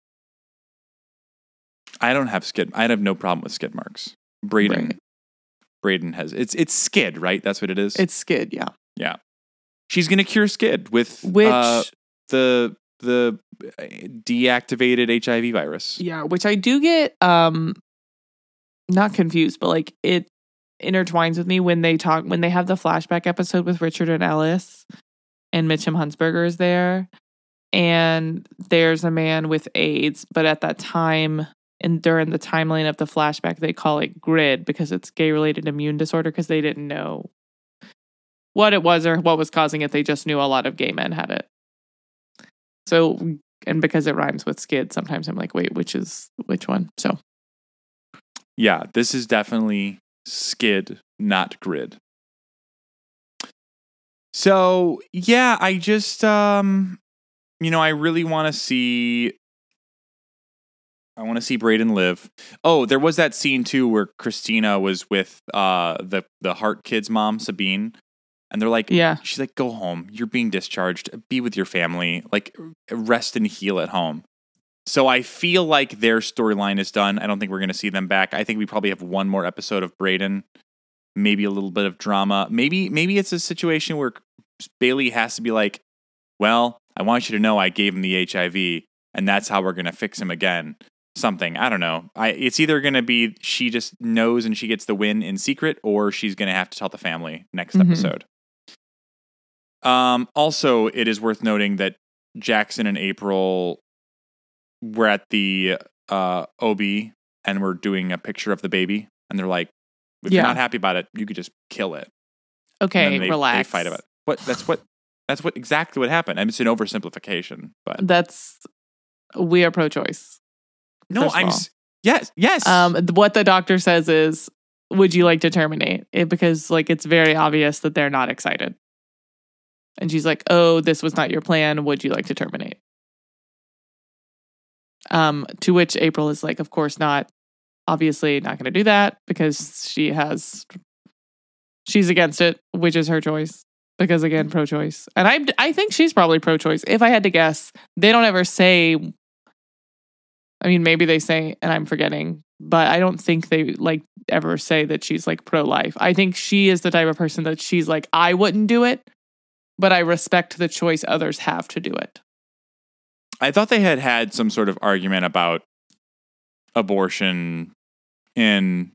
I have no problem with skid marks. Braden has it's skid, right? That's what it is. It's skid, yeah. Yeah. She's going to cure skid with Which the deactivated HIV virus. yeah, which I do get not confused, but like it intertwines with me when they have the flashback episode with Richard and Ellis and Mitchum Huntsberger is there, and there's a man with AIDS, but at that time and during the timeline of the flashback they call it GRID because it's gay related immune disorder because they didn't know what it was or what was causing it. They just knew a lot of gay men had it. So, and because it rhymes with skid, sometimes I'm like, wait, which one? So, Yeah, this is definitely skid, not grid. So, yeah, I just, I really want to see Braden live. Oh, there was that scene too where Christina was with the Hart kid's mom, Sabine. And they're like, yeah. She's like, go home. You're being discharged. Be with your family. Like, rest and heal at home. So I feel like their storyline is done. I don't think we're going to see them back. I think we probably have one more episode of Braden. Maybe a little bit of drama. Maybe it's a situation where Bailey has to be like, well, I want you to know I gave him the HIV, and that's how we're going to fix him again. Something. I don't know. It's either going to be she just knows and she gets the win in secret, or she's going to have to tell the family next episode. Also, it is worth noting that Jackson and April were at the OB and we're doing a picture of the baby, and they're like, if you're not happy about it, you could just kill it. Okay, relax. They fight about it. That's exactly what happened. I mean, it's an oversimplification, but we are pro-choice. No, yes. What the doctor says is, would you like to terminate it? Because like it's very obvious that they're not excited. And she's like, oh, this was not your plan. Would you like to terminate? To which April is like, of course not. Obviously not going to do that because she's against it, which is her choice. Because again, pro-choice. And I think she's probably pro-choice. If I had to guess, they don't ever say, I mean, maybe they say, and I'm forgetting, but I don't think they like ever say that she's like pro-life. I think she is the type of person that she's like, I wouldn't do it, but I respect the choice others have to do it. I thought they had some sort of argument about abortion in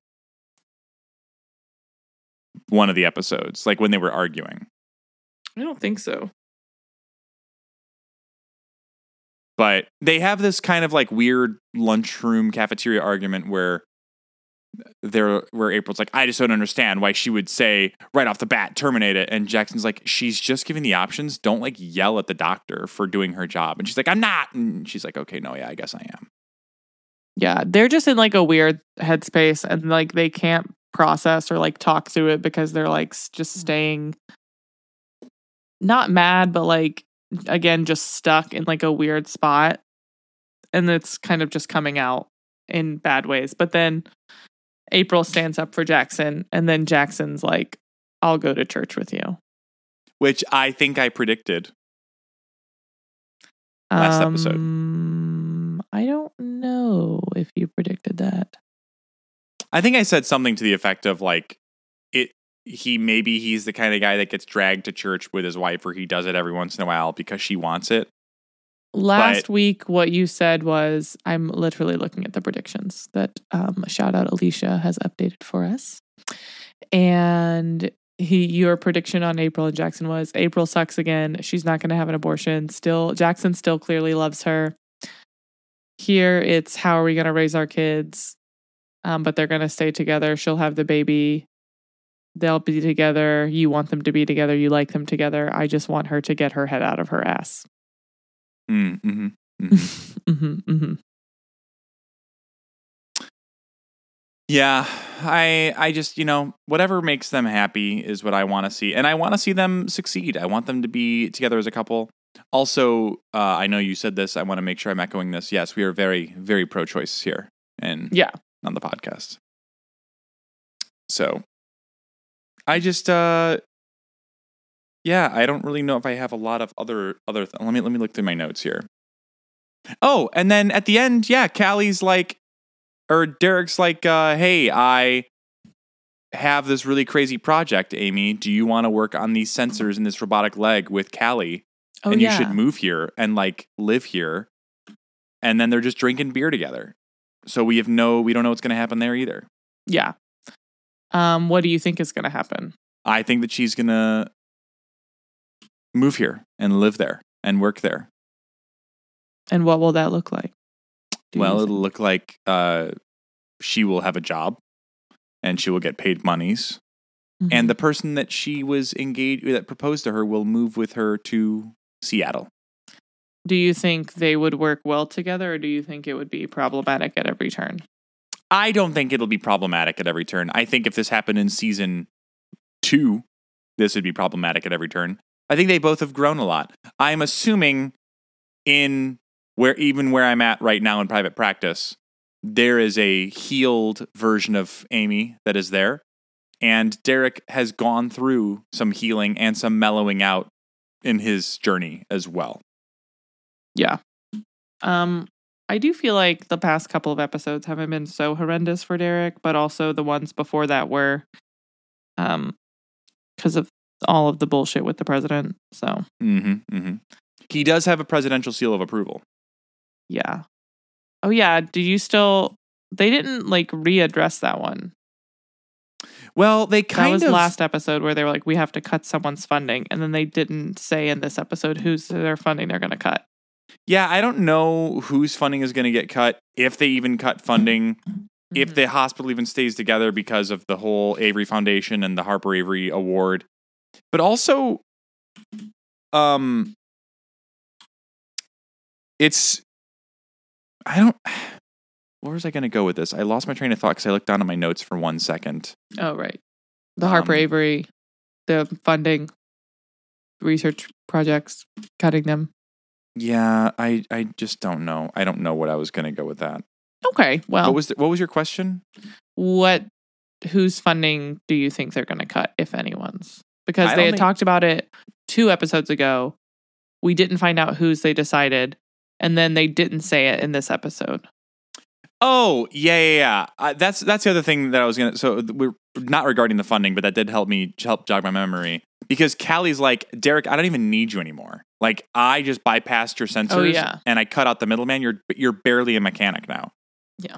one of the episodes, like when they were arguing. I don't think so. But they have this kind of like weird lunchroom cafeteria argument where April's like, I just don't understand why she would say right off the bat, terminate it. And Jackson's like, she's just giving the options. Don't like yell at the doctor for doing her job. And she's like, I'm not. And she's like, okay, no, yeah, I guess I am. Yeah, they're just in like a weird headspace and like they can't process or like talk through it because they're like just staying not mad, but like, again, just stuck in like a weird spot. And it's kind of just coming out in bad ways. But then April stands up for Jackson, and then Jackson's like, I'll go to church with you. Which I think I predicted last episode. I don't know if you predicted that. I think I said something to the effect of like, he's the kind of guy that gets dragged to church with his wife, or he does it every once in a while because she wants it. Last week, what you said was, I'm literally looking at the predictions that shout out Alicia has updated for us. And your prediction on April and Jackson was April sucks again. She's not going to have an abortion. Jackson still clearly loves her. Here it's how are we going to raise our kids? But they're going to stay together. She'll have the baby. They'll be together. You want them to be together. You like them together. I just want her to get her head out of her ass. Mm-hmm. Yeah, I just, whatever makes them happy is what I want to see. And I want to see them succeed. I want them to be together as a couple. Also, I know you said this. I want to make sure I'm echoing this. Yes, we are very, very pro-choice here and on the podcast. So I just, I don't really know if I have a lot of other. Let me look through my notes here. Oh, and then at the end, Callie's like, or Derek's like, hey, I have this really crazy project, Amy. Do you want to work on these sensors in this robotic leg with Callie? Oh, and you should move here and like live here. And then they're just drinking beer together. So we don't know what's going to happen there either. Yeah. What do you think is going to happen? I think that she's going to move here and live there and work there. And what will that look like? Well, it'll look like she will have a job and she will get paid monies. Mm-hmm. And the person that she was engaged, that proposed to her, will move with her to Seattle. Do you think they would work well together, or do you think it would be problematic at every turn? I don't think it'll be problematic at every turn. I think if this happened in season 2, this would be problematic at every turn. I think they both have grown a lot. I'm assuming where I'm at right now in private practice, there is a healed version of Amy that is there. And Derek has gone through some healing and some mellowing out in his journey as well. Yeah. I do feel like the past couple of episodes haven't been so horrendous for Derek, but also the ones before that were because of all of the bullshit with the president. So he does have a presidential seal of approval. Yeah. Oh yeah. They didn't like readdress that one. Well, that was last episode where they were like, we have to cut someone's funding. And then they didn't say in this episode whose their funding they're going to cut. Yeah, I don't know whose funding is going to get cut, if they even cut funding, if the hospital even stays together because of the whole Avery Foundation and the Harper Avery Award. But also, where was I going to go with this? I lost my train of thought because I looked down at my notes for 1 second. Oh, right. The Harper Avery, the funding, research projects, cutting them. Yeah, I just don't know. I don't know what I was going to go with that. Okay, well. What was your question? Whose funding do you think they're going to cut, if anyone's? Because they had talked about it 2 episodes ago. We didn't find out whose they decided, and then they didn't say it in this episode. Oh, yeah. That's the other thing that I was going to... So we're not regarding the funding, but that did help jog my memory. Because Callie's like, Derek, I don't even need you anymore. Like, I just bypassed your sensors and I cut out the middleman. You're barely a mechanic now. Yeah.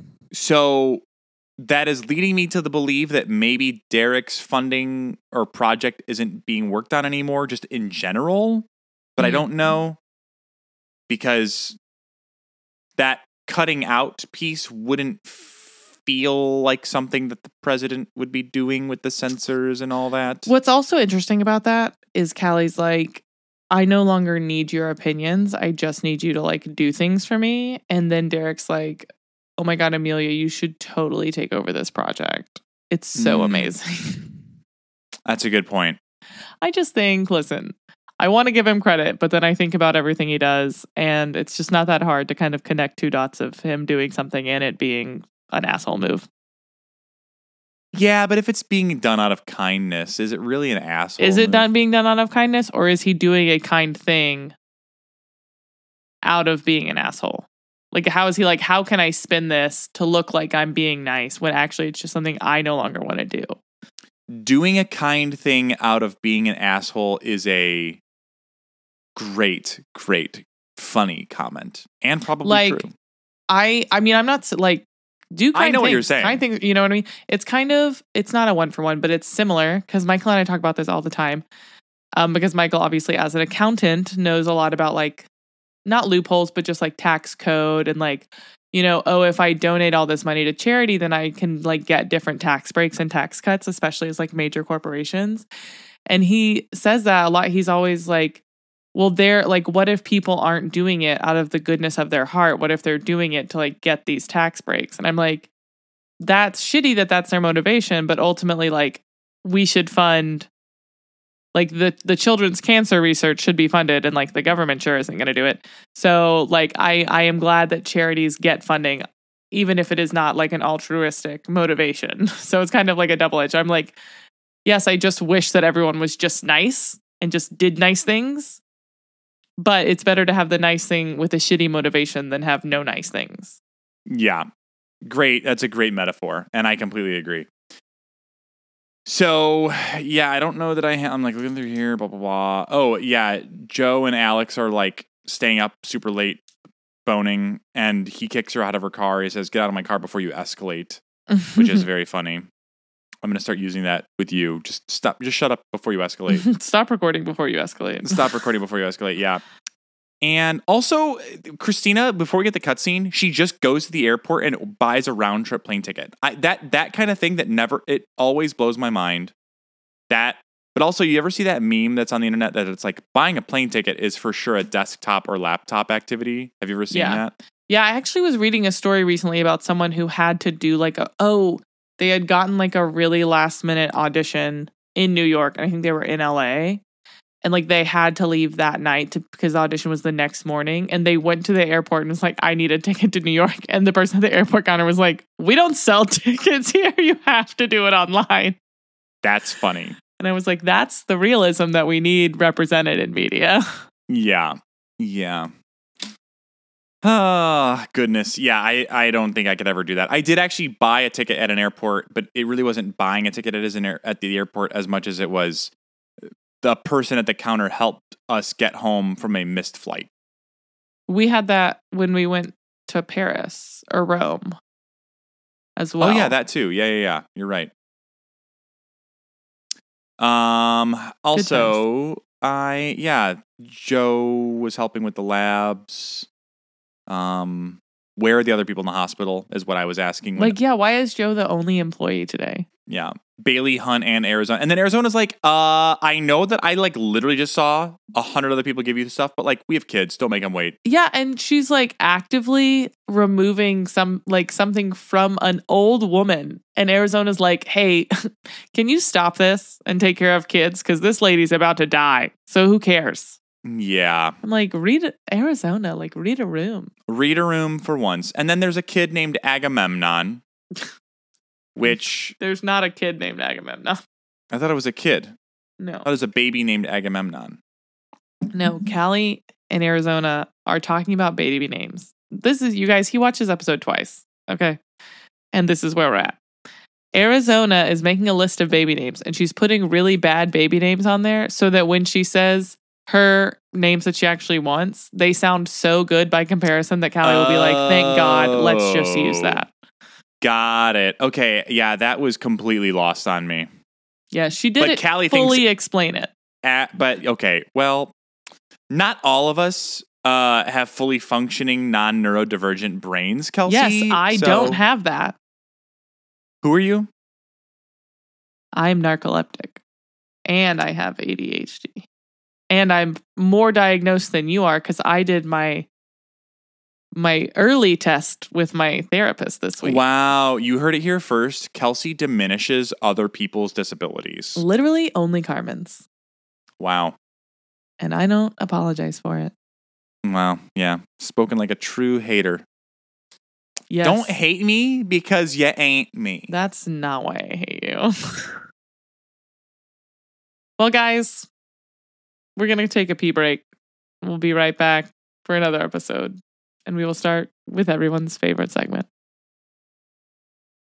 So that is leading me to the belief that maybe Derek's funding or project isn't being worked on anymore, just in general. But I don't know, because that cutting out piece wouldn't feel like something that the president would be doing with the sensors and all that. What's also interesting about that is Callie's like, I no longer need your opinions. I just need you to like do things for me. And then Derek's like, oh my God, Amelia, you should totally take over this project. It's so amazing. That's a good point. I just think, listen, I want to give him credit, but then I think about everything he does, and it's just not that hard to kind of connect 2 dots of him doing something and it being an asshole move. Yeah, but if it's being done out of kindness, is it really an asshole Is it move? being done out of kindness, or is he doing a kind thing out of being an asshole? Like, how is he like, how can I spin this to look like I'm being nice when actually it's just something I no longer want to do? Doing a kind thing out of being an asshole is a great, funny comment. And probably like, true. I mean, I'm not like, do kind I know things, what you're saying. Kind things, you know what I mean? It's kind of, it's not a 1-for-1, but it's similar, because Michael and I talk about this all the time. Because Michael, obviously, as an accountant, knows a lot about like, not loopholes, but just like tax code and like, you know, oh, if I donate all this money to charity, then I can like get different tax breaks and tax cuts, especially as like major corporations. And he says that a lot. He's always like, well, they're like, what if people aren't doing it out of the goodness of their heart? What if they're doing it to like get these tax breaks? And I'm like, that's shitty that that's their motivation, but ultimately, like, we should fund, like, the children's cancer research should be funded, and like the government sure isn't going to do it. So like, I am glad that charities get funding, even if it is not like an altruistic motivation. So it's kind of like a double edge. I'm like, yes, I just wish that everyone was just nice and just did nice things. But it's better to have the nice thing with a shitty motivation than have no nice things. Yeah. Great. That's a great metaphor. And I completely agree. So, yeah, I don't know that I'm like looking through here, blah, blah, blah. Oh, yeah. Joe and Alex are like staying up super late, boning, and he kicks her out of her car. He says, "Get out of my car before you escalate," which is very funny. I'm going to start using that with you. Just shut up before you escalate. Stop recording before you escalate. Stop recording before you escalate. Yeah. And also, Christina, before we get the cutscene, she just goes to the airport and buys a round trip plane ticket. That kind of thing it always blows my mind. But also, you ever see that meme that's on the internet that it's like buying a plane ticket is for sure a desktop or laptop activity? Have you ever seen that? Yeah, I actually was reading a story recently about someone who had to do like they had gotten like a really last minute audition in New York. And I think they were in LA. And like they had to leave that night because the audition was the next morning. And they went to the airport and was like, "I need a ticket to New York." And the person at the airport counter was like, "We don't sell tickets here. You have to do it online." That's funny. And I was like, that's the realism that we need represented in media. Yeah. Yeah. Oh, goodness. Yeah, I don't think I could ever do that. I did actually buy a ticket at an airport, but it really wasn't buying a ticket at the airport as much as it was the person at the counter helped us get home from a missed flight. We had that when we went to Paris or Rome as well. Oh, yeah, that too. Yeah. You're right. Also, Joe was helping with the labs. Where are the other people in the hospital is what I was asking. Why is Joe the only employee today? Yeah. Bailey, Hunt, and Arizona. And then Arizona's like, I know that I like literally just saw 100 other people give you the stuff, but like we have kids, don't make them wait. Yeah, and she's like actively removing something from an old woman. And Arizona's like, "Hey, can you stop this and take care of kids? Because this lady's about to die. So who cares?" Yeah. I'm like, read Arizona, like read a room. Read a room for once. And then there's a kid named Agamemnon. Which... There's not a kid named Agamemnon. I thought it was a kid. No. I thought it was a baby named Agamemnon. No, Callie and Arizona are talking about baby names. This is, you guys, he watches episode twice. Okay. And this is where we're at. Arizona is making a list of baby names, and she's putting really bad baby names on there so that when she says her names that she actually wants, they sound so good by comparison that Callie will be like, "Thank God, let's just use that." Got it. Okay. Yeah, that was completely lost on me. Yeah, she did Callie fully explain it. But okay, well, not all of us have fully functioning non-neurodivergent brains, Kelsey. Yes, I don't have that. Who are you? I'm narcoleptic. And I have ADHD. And I'm more diagnosed than you are because I did my early test with my therapist this week. Wow, you heard it here first. Kelsey diminishes other people's disabilities. Literally only Carmen's. Wow. And I don't apologize for it. Wow, yeah. Spoken like a true hater. Yes. Don't hate me because you ain't me. That's not why I hate you. Well, guys, we're going to take a pee break. We'll be right back for another episode. And we will start with everyone's favorite segment.